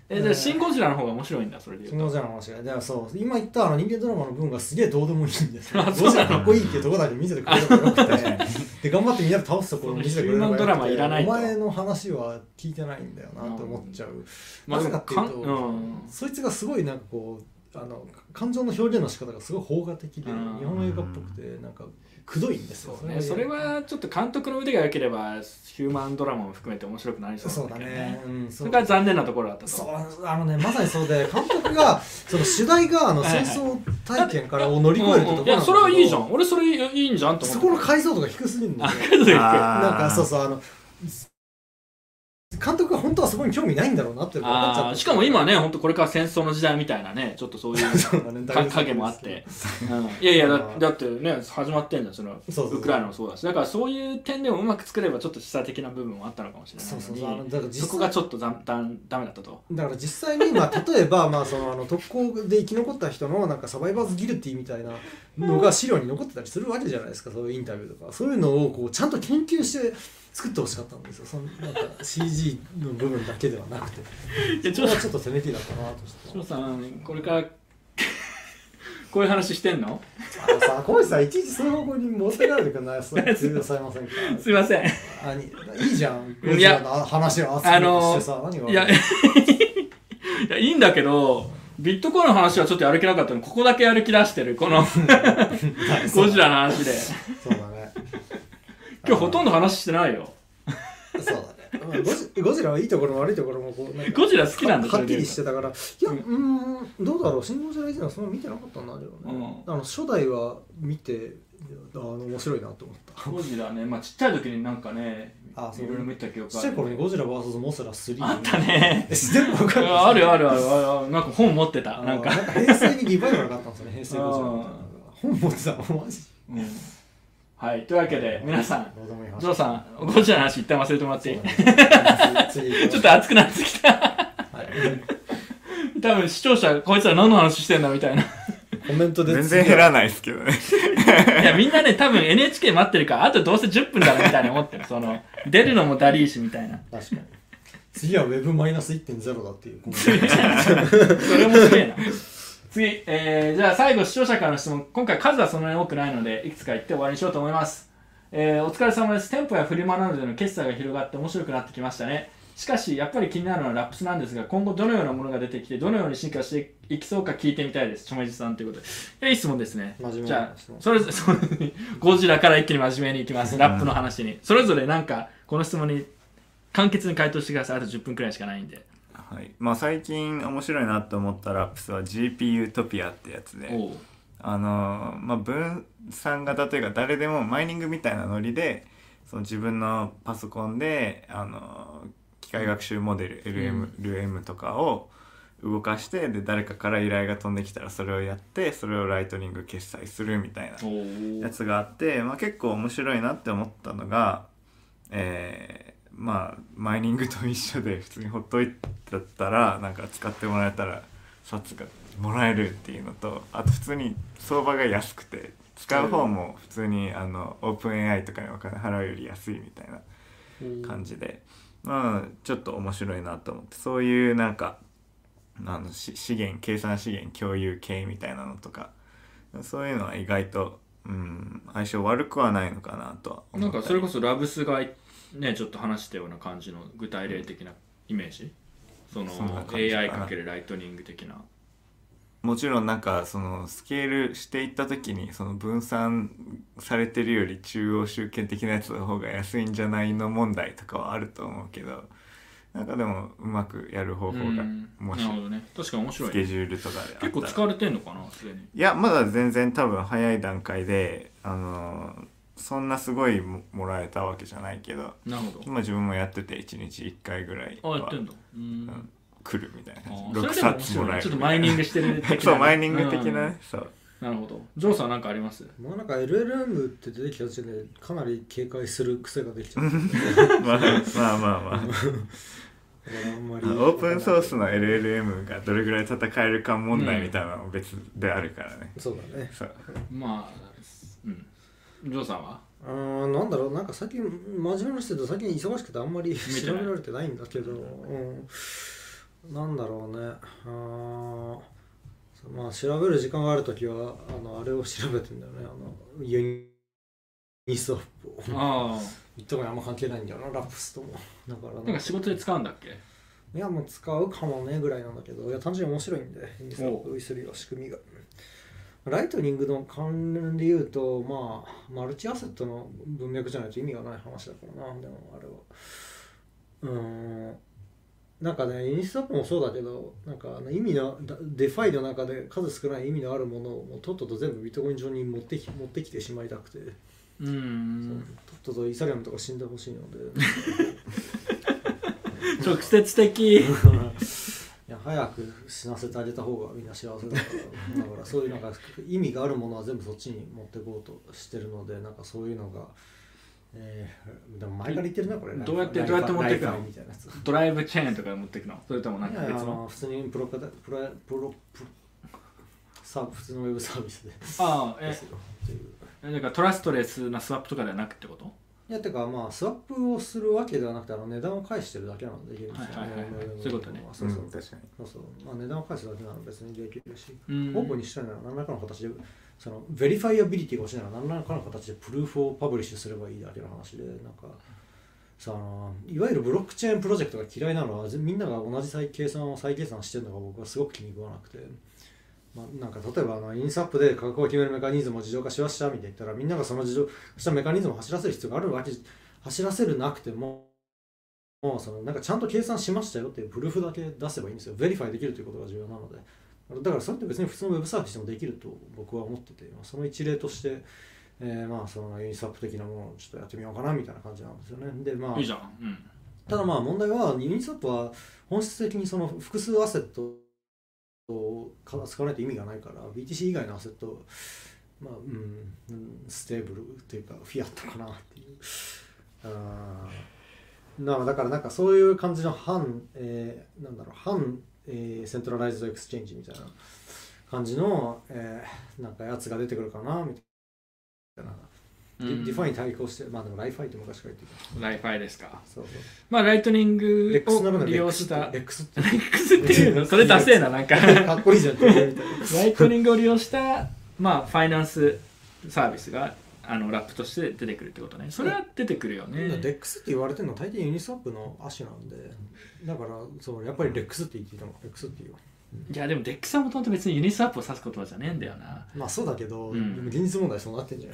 じゃあシン・ゴジラの方が面白いんだ、それで言うと。 シン・ゴジラの面白い。だからそう、今言った人間ドラマの分がすげえどうでもいいんですよ。ゴジラかっこいいっていうところだけ見せてくれればよくて、で頑張ってみんなで倒すところを見せてくれればよくて、 ヒューマンドラマいらないとお前の話は聞いてないんだよなって思っちゃう。なぜかっていうと、そいつがすごいなんかこう感情の表現の仕方がすごい邦画的で、日本映画っぽくてなんかくどいんですよ。 それはちょっと監督の腕が良ければヒューマンドラマも含めて面白くなりそうだね。それが残念なところだったと。 そうね、まさにそうで、監督がその主題が戦争体験からを乗り越えるってところなんだけど、いやそれはいいじゃん。俺それいいんじゃんと思って。 そこの解像度が低すぎるんだよ。なんかそう監督が本当はそこに興味ないんだろうなって思っちゃった。 しかも今ね、本当これから戦争の時代みたいなね、ちょっとそういう影もあって、いやいやだってね始まってんじゃん、そのウクライナもそうだし、だからそういう点でもうまく作ればちょっと示唆的な部分もあったのかもしれないのに、そこがちょっとダメだったと。 だから実際に例えば特攻で生き残った人のなんかサバイバーズギルティみたいなのが資料に残ってたりするわけじゃないですか。そういうインタビューとかそういうのをこうちゃんと研究して作ってほしかったんですよ。なんか CG の部分だけではなくて、それはちょっと手抜きだったなとして。 翔さんこれからこういう話してんの？ 小石さんいちいちそういう方向に持ってかれてくんない？そう言ってくださいませんか？ すいません。 いいじゃん。ゴジラの話を熱くしてさ、何が？いやいいんだけど。ビットコインの話はちょっとやる気なかったのに、ここだけやる気出してるこのゴジラの話で。そうだね。今日ほとんど話してないよ。 そうだね。ゴジラはいいところも悪いところもこうゴジラ好きなんだ。 はっきりしてたから、いやどうだろう。シン・ゴジラ以前はそんな見てなかったんだけどね。初代は見て面白いなと思った。 ゴジラね、ちっちゃい時になんかね、いろいろ見た記憶ある。 ちっちゃい頃にゴジラ VS モスラ3 あったね。 あるなんか本持ってた。なんか平成にリバイバルがあったんですよね。平成ゴジラみたいな。本持ってたのマジ。 はい、というわけで皆さん、ジョーさんゴジラの話一旦忘れてもらっていい？ちょっと熱くなってきた。多分視聴者こいつら何の話してんだみたいな。 コメントで全然減らないですけどね。 いやみんなね多分 NHK 待ってるからあとどうせ10分だろみたいに思ってる。出るのもダリーしみたいな。 確かに。次は Web-1.0 だっていう。 それもすげえな。次、じゃあ最後視聴者からの質問。今回数はそんなに多くないのでいくつか言って終わりにしようと思います。お疲れ様です。店舗やフリマなどでの決済が広がって面白くなってきましたね。しかしやっぱり気になるのはラップスなんですが、今後どのようなものが出てきてどのように進化していきそうか聞いてみたいです。ちょめじさんということで。いい質問ですね。じゃあそれゴジラから一気に真面目にいきます。ラップの話にそれぞれなんかこの質問に簡潔に回答してください。あと10分くらいしかないんで。 はい、最近面白いなと思ったラップスは GPU トピアってやつで、分散型というか誰でもマイニングみたいなノリで自分のパソコンで機械学習モデル LM とかを動かしてで誰かから依頼が飛んできたらそれをやってそれをライトニング決済するみたいなやつがあって、結構面白いなって思ったのが、マイニングと一緒で普通にほっといたらなんか使ってもらえたらサツがもらえるっていうのと、あと普通に相場が安くて使う方も普通にオープン AI とかにお金払うより安いみたいな感じで、ちょっと面白いなと思って、そういうなんか計算資源共有系みたいなのとかそういうのは意外と、相性悪くはないのかなとは思った。 なんかそれこそラブスがねちょっと話したような感じの具体例的なイメージ、AI かけるライトニング的な。 もちろんなんかスケールしていった時に分散されてるより中央集権的なやつの方が安いんじゃないの問題とかはあると思うけど、なんかでもうまくやる方法がもし、 なるほどね、確かに面白い、 スケジュールとかであったら結構使われてんのかなすでに。 いやまだ全然多分早い段階でそんなすごい もらえたわけじゃないけど、 なるほど、 今自分もやってて1日1回ぐらいはやってんだ、 来るみたいな感じ。 6冊もらえる。 ちょっとマイニングしてる的なそうマイニング的な、そう。 なるほど。ジョーさんなんかあります？ なんか LLM って出てきた時点でかなり警戒する癖ができちゃう。 まあオープンソースの LLM がどれぐらい戦えるか問題みたいなのも別であるからね。 そうだね。 ジョーさんは？ なんだろう、なんか最近真面目な人で最近忙しくてあんまり調べられてないんだけど、 なんだろうね。まあ調べる時間があるときはあれを調べてんだよね。ユニスワップを。言ったかにあんま関係ないんだよな、ラプスとも。だからなんか仕事で使うんだっけ？ いやもう使うかもねぐらいなんだけど、いや単純に面白いんで、ユニスワップ V3 の仕組みが。ライトニングの関連で言うと、まあマルチアセットの文脈じゃないと意味がない話だからな。でもあれはなんかね、ユニスワップもそうだけど、なんか意味のデファイの中で数少ない意味のあるものをもうとっとと全部ビットコイン上に持ってきてしまいたくて、とっととイーサリアムとか死んでほしいので直接的いや早く死なせてあげた方がみんな幸せだからそういうなんか意味があるものは全部そっちに持っていこうとしてるので、なんかそういうのがでも前から言ってるなこれ。 どうやって持っていくの？ドライブチェーンとか持っていくの？それともなんか別の？ 普通に普通のウェブサービスで。 なんかトラストレスなスワップとかではなくってこと？ いやてかまあスワップをするわけではなくて値段を返してるだけなのでできるんですよね。 そういうことね。 そう確かに。まあ値段を返すだけなの別にできるし、オープンにしたいなら何らかの形でそのベリファイアビリティが欲しいなら何らかの形でプルーフをパブリッシュすればいいだけの話で、なんかいわゆるブロックチェーンプロジェクトが嫌いなのはみんなが同じ再計算してるのが僕はすごく気に食わなくて。なんか例えばインスワップで価格を決めるメカニズムを自動化しましたみたいな言ったら、みんながその自動化したメカニズムを走らせる必要があるわけ、走らせるなくてもなんかちゃんと計算しましたよっていうプルーフだけ出せばいいんですよ。ベリファイできるということが重要なので、だからそれって別に普通のウェブサービスでもできると僕は思ってて、その一例として、まあそのユニスワップ的なものをちょっとやってみようかなみたいな感じなんですよね。でまあいいじゃん、 ただまあ問題はユニスワップは本質的にその複数アセット使わないと意味がないから、 BTC 以外のアセット、まあステーブルというかフィアットかなっていう。だからなんかそういう感じの反セントラライズドエクスチェンジみたいな感じの、なんかやつが出てくるかなみたいな。ディファイに対抗して、まあでもライファイって昔から言ってた。 ライファイですか。 そう。 まあライトニングを利用したレックスっていうのそれダセえな、なんかかっこいいじゃんって言うみたいな。 ライトニングを利用したまあファイナンスサービスがラップとして出てくるってことね。それは出てくるよね。 レックスって言われてるのは大抵ユニスワップの亜種なんで、だからやっぱりレックスって言っていたの。レックスっていう。 いやでもデックスはもともと別にユニスワップを指す言葉じゃねえんだよな。 まあそうだけど、でも現実問題そうなってんじゃん。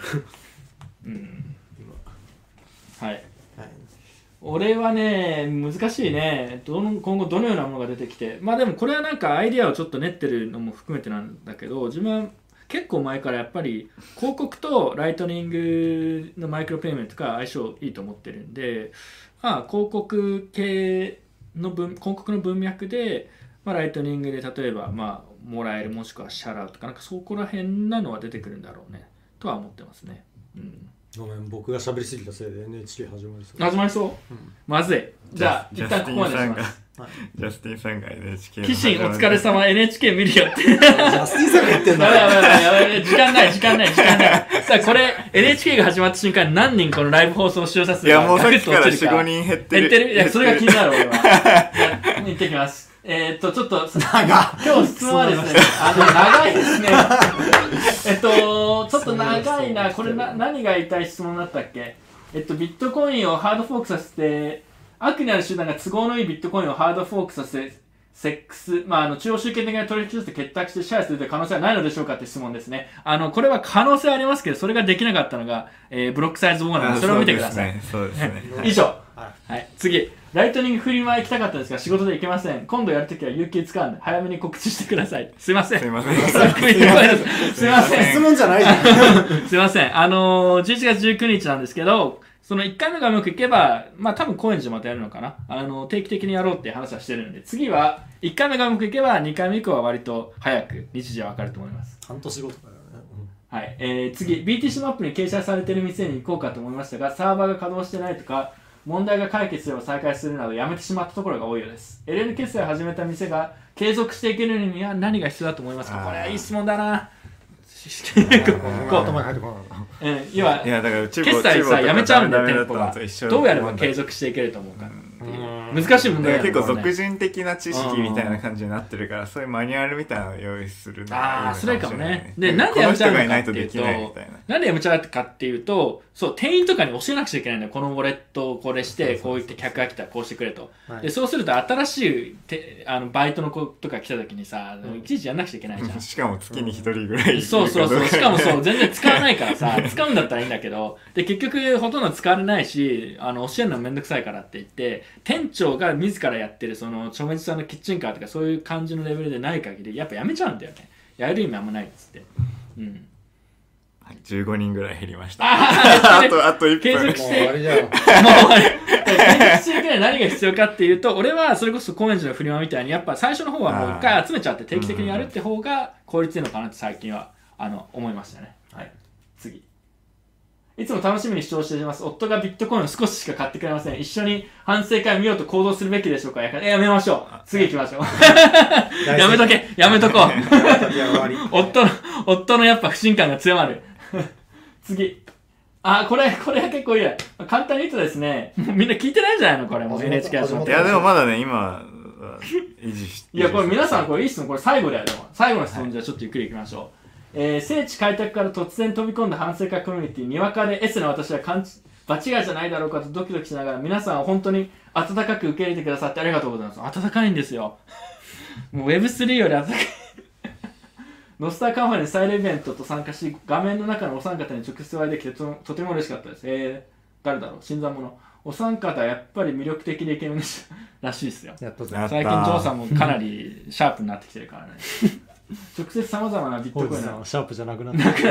はい、俺はね難しいね。今後どのようなものが出てきて、まあでもこれはなんかアイディアをちょっと練ってるのも含めてなんだけど、自分は結構前からやっぱり広告とライトニングのマイクロペイメントが相性いいと思ってるんで、まあ広告の文脈で、まあ、ライトニングで例えばまあもらえるもしくはシャラウとかなんかそこら辺なのは出てくるんだろうねとは思ってますね。 ごめん、僕が喋りすぎたせいで NHK 始まりそう。 始まりそう、まずい。じゃあ一旦ここまでします。 ジャスティンさんが NHK キシンお疲れ様 NHK 見るよってジャスティンさんが言ってんだ。 やばい時間ないさあこれ NHK が始まった瞬間何人このライブ放送視聴者数がいやもうさっきから 4,5 人減ってる。 いやそれが気になる俺は。行ってきます。ちょっと今日質問はですね長いですね。ちょっと長いな。これ何が言いたい質問だったっけ。ビットコインをハードフォークさせて、悪になる集団が都合のいいビットコインをハードフォークさせ、セックス、中央集権的な取引として結託してシェアするという可能性はないのでしょうかって質問ですね。これは可能性ありますけど、それができなかったのが、ブロックサイズボーナスなので、それを見てください。 そうですね。 以上。はい。次。ライトニングフリマ行きたかったんですが、仕事で行けません。今度やるときは有給使うんで、早めに告知してください。すいません。 すいません。 すいません。 質問じゃないじゃん。 すいません。11月19日なんですけど、その1回目がうまくいけば、まあ多分高円寺またやるのかな。定期的にやろうっていう話はしてるんで、次は1回目がうまくいけば2回目以降は割と早く日時は分かると思います。 半年後とかだよね。 はい。次、BTC マップに掲載されている店に行こうかと思いましたが、サーバーが稼働してないとか、問題が解決すれば再開するなどやめてしまったところが多いようです。LN 決済を始めた店が継続していけるには何が必要だと思いますか。これはいい質問だな。 こう頭に入ってこないな。 要はいやだから決済さやめちゃうんだよ、店舗が。どうやれば継続していけると思うかっていう難しい問題だよね。 結構俗人的な知識みたいな感じになってるから、そういうマニュアルみたいなのを用意するのがいいのかもしれない。 それかもね。で、なんでやめちゃうのかっていうと、なんでやめちゃうかっていうと、そう、店員とかに教えなくちゃいけないんだよ。このウォレットをこれして、こう言って客が来たらこうしてくれと。で、そうすると新しいバイトの子とか来た時にさ、いちいちやんなくちゃいけないじゃん。 しかも月に1人ぐらい。 そう。しかもそう、全然使わないからさ、使うんだったらいいんだけど、で、結局ほとんど使われないし、教えるのめんどくさいからって言って、店長が自らやってる、その、ちょめじさんのキッチンカーとかそういう感じのレベルでない限り、やっぱやめちゃうんだよね。やる意味あんまないっつって。 はい、15人ぐらい減りました。 あと1分。 継続して。 もう終わりじゃん。 もう終わり。継続していくには何が必要かっていうと、俺はそれこそ高円寺のフリマみたいに、やっぱ最初の方はもう一回集めちゃって定期的にやるって方が効率いいのかなって最近は思いましたね。はい。次。いつも楽しみに視聴しています。夫がビットコインを少ししか買ってくれません。一緒に反省会を見ようと行動するべきでしょうか。やめましょう。次行きましょう。やめとこう。夫のやっぱ不信感が強まる。次。これは結構いいや。簡単に言うとですね、みんな聞いてないんじゃないのこれもう NHK 始まって。 いやでもまだね、今、維持して。 いや、これ皆さんこれいいっすね。これ最後だよ。最後の質問じゃあちょっとゆっくり行きましょう。聖地開拓から突然飛び込んだ反省会コミュニティにわかで S の私は場違いじゃないだろうかとドキドキしながら皆さん本当に温かく受け入れてくださってありがとうございます。温かいんですよ。もう Web3 より温かい。ノスターカンファレンスサイレイベントと参加し、画面の中のお三方に直接お会いできてとても嬉しかったです。誰だろう新参者。お三方はやっぱり魅力的でイケメンらしいですよ。 やったぜ。 最近ジョーさんもかなりシャープになってきてるからね。直接さまざまなビットコインのシャープじゃなくなった。 シ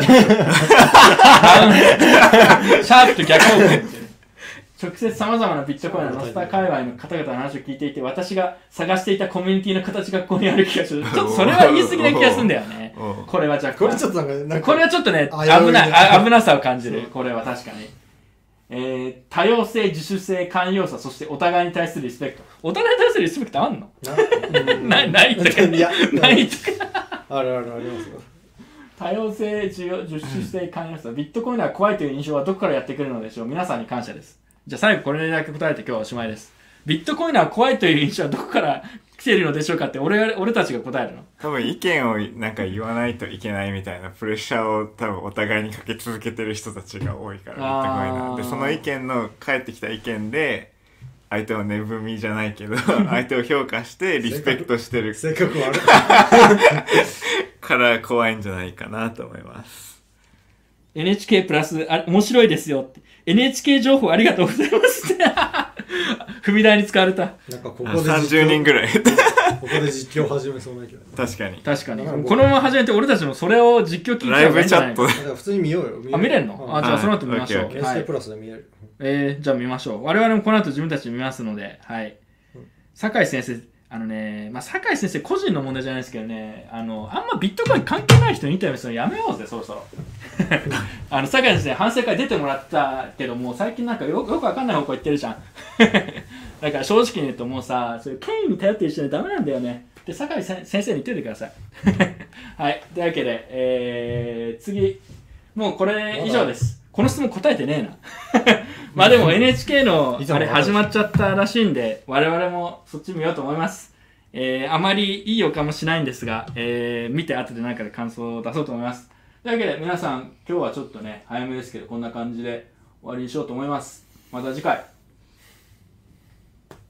ャープと逆方向って直接さまざまなビットコインのノスター界隈の方々の話を聞いていて、私が探していたコミュニティの形がここにある気がする。ちょっとそれは言い過ぎな気がするんだよね。これは若干。 これちょっとなんかこれはちょっとね、危なさを感じる。これは確かに。多様性、自主性、寛容さ、そしてお互いに対するリスペクト。お互いに対するリスペクトあんの？ないとか。ないとか。 ありますよ。 多様性、自主性、寛容さ。ビットコインは怖いという印象はどこからやってくるのでしょう。皆さんに感謝です。じゃあ最後これだけ答えて今日はおしまいです。ビットコインは怖いという印象はどこから来ているのでしょうかって俺たちが答えるの。 多分意見をなんか言わないといけないみたいなプレッシャーを多分お互いにかけ続けてる人たちが多いから、ビットコインなんで、その意見の返ってきた意見で相手を値踏みじゃないけど相手を評価してリスペクトしてる性格悪いから怖いんじゃないかなと思います。 NHK プラス面白いですよって NHK 情報ありがとうございますって踏み台に使われた。 なんかここで 30人ぐらいここで実況始めそうなけど、ね、 確かにこのまま始めて俺たちもそれを実況聞いてライブチャット普通に見ようよ。 見れるの？じゃあその後見ましょう。 NHK プラスで見れる。 じゃあ見ましょう。我々もこの後自分たち見ますので、はい。酒井先生、酒井先生個人の問題じゃないですけどね、あんまビットコイン関係ない人にインタビューするのやめようぜ、そろそろ。酒井先生、反省会出てもらったけど、もう最近なんかよくわかんない方向行ってるじゃん。だから正直に言うともうさ、そういう権威に頼ってる人はダメなんだよね。で、酒井先生に言っておいてください。はい。というわけで、次、もうこれ以上です。この質問答えてねえな。まあでも NHK のあれ始まっちゃったらしいんで、我々もそっち見ようと思います。あまりいい予感もしないんですが、見て後で何かで感想を出そうと思います。というわけで皆さん、今日はちょっとね、早めですけど、こんな感じで終わりにしようと思います。また次回。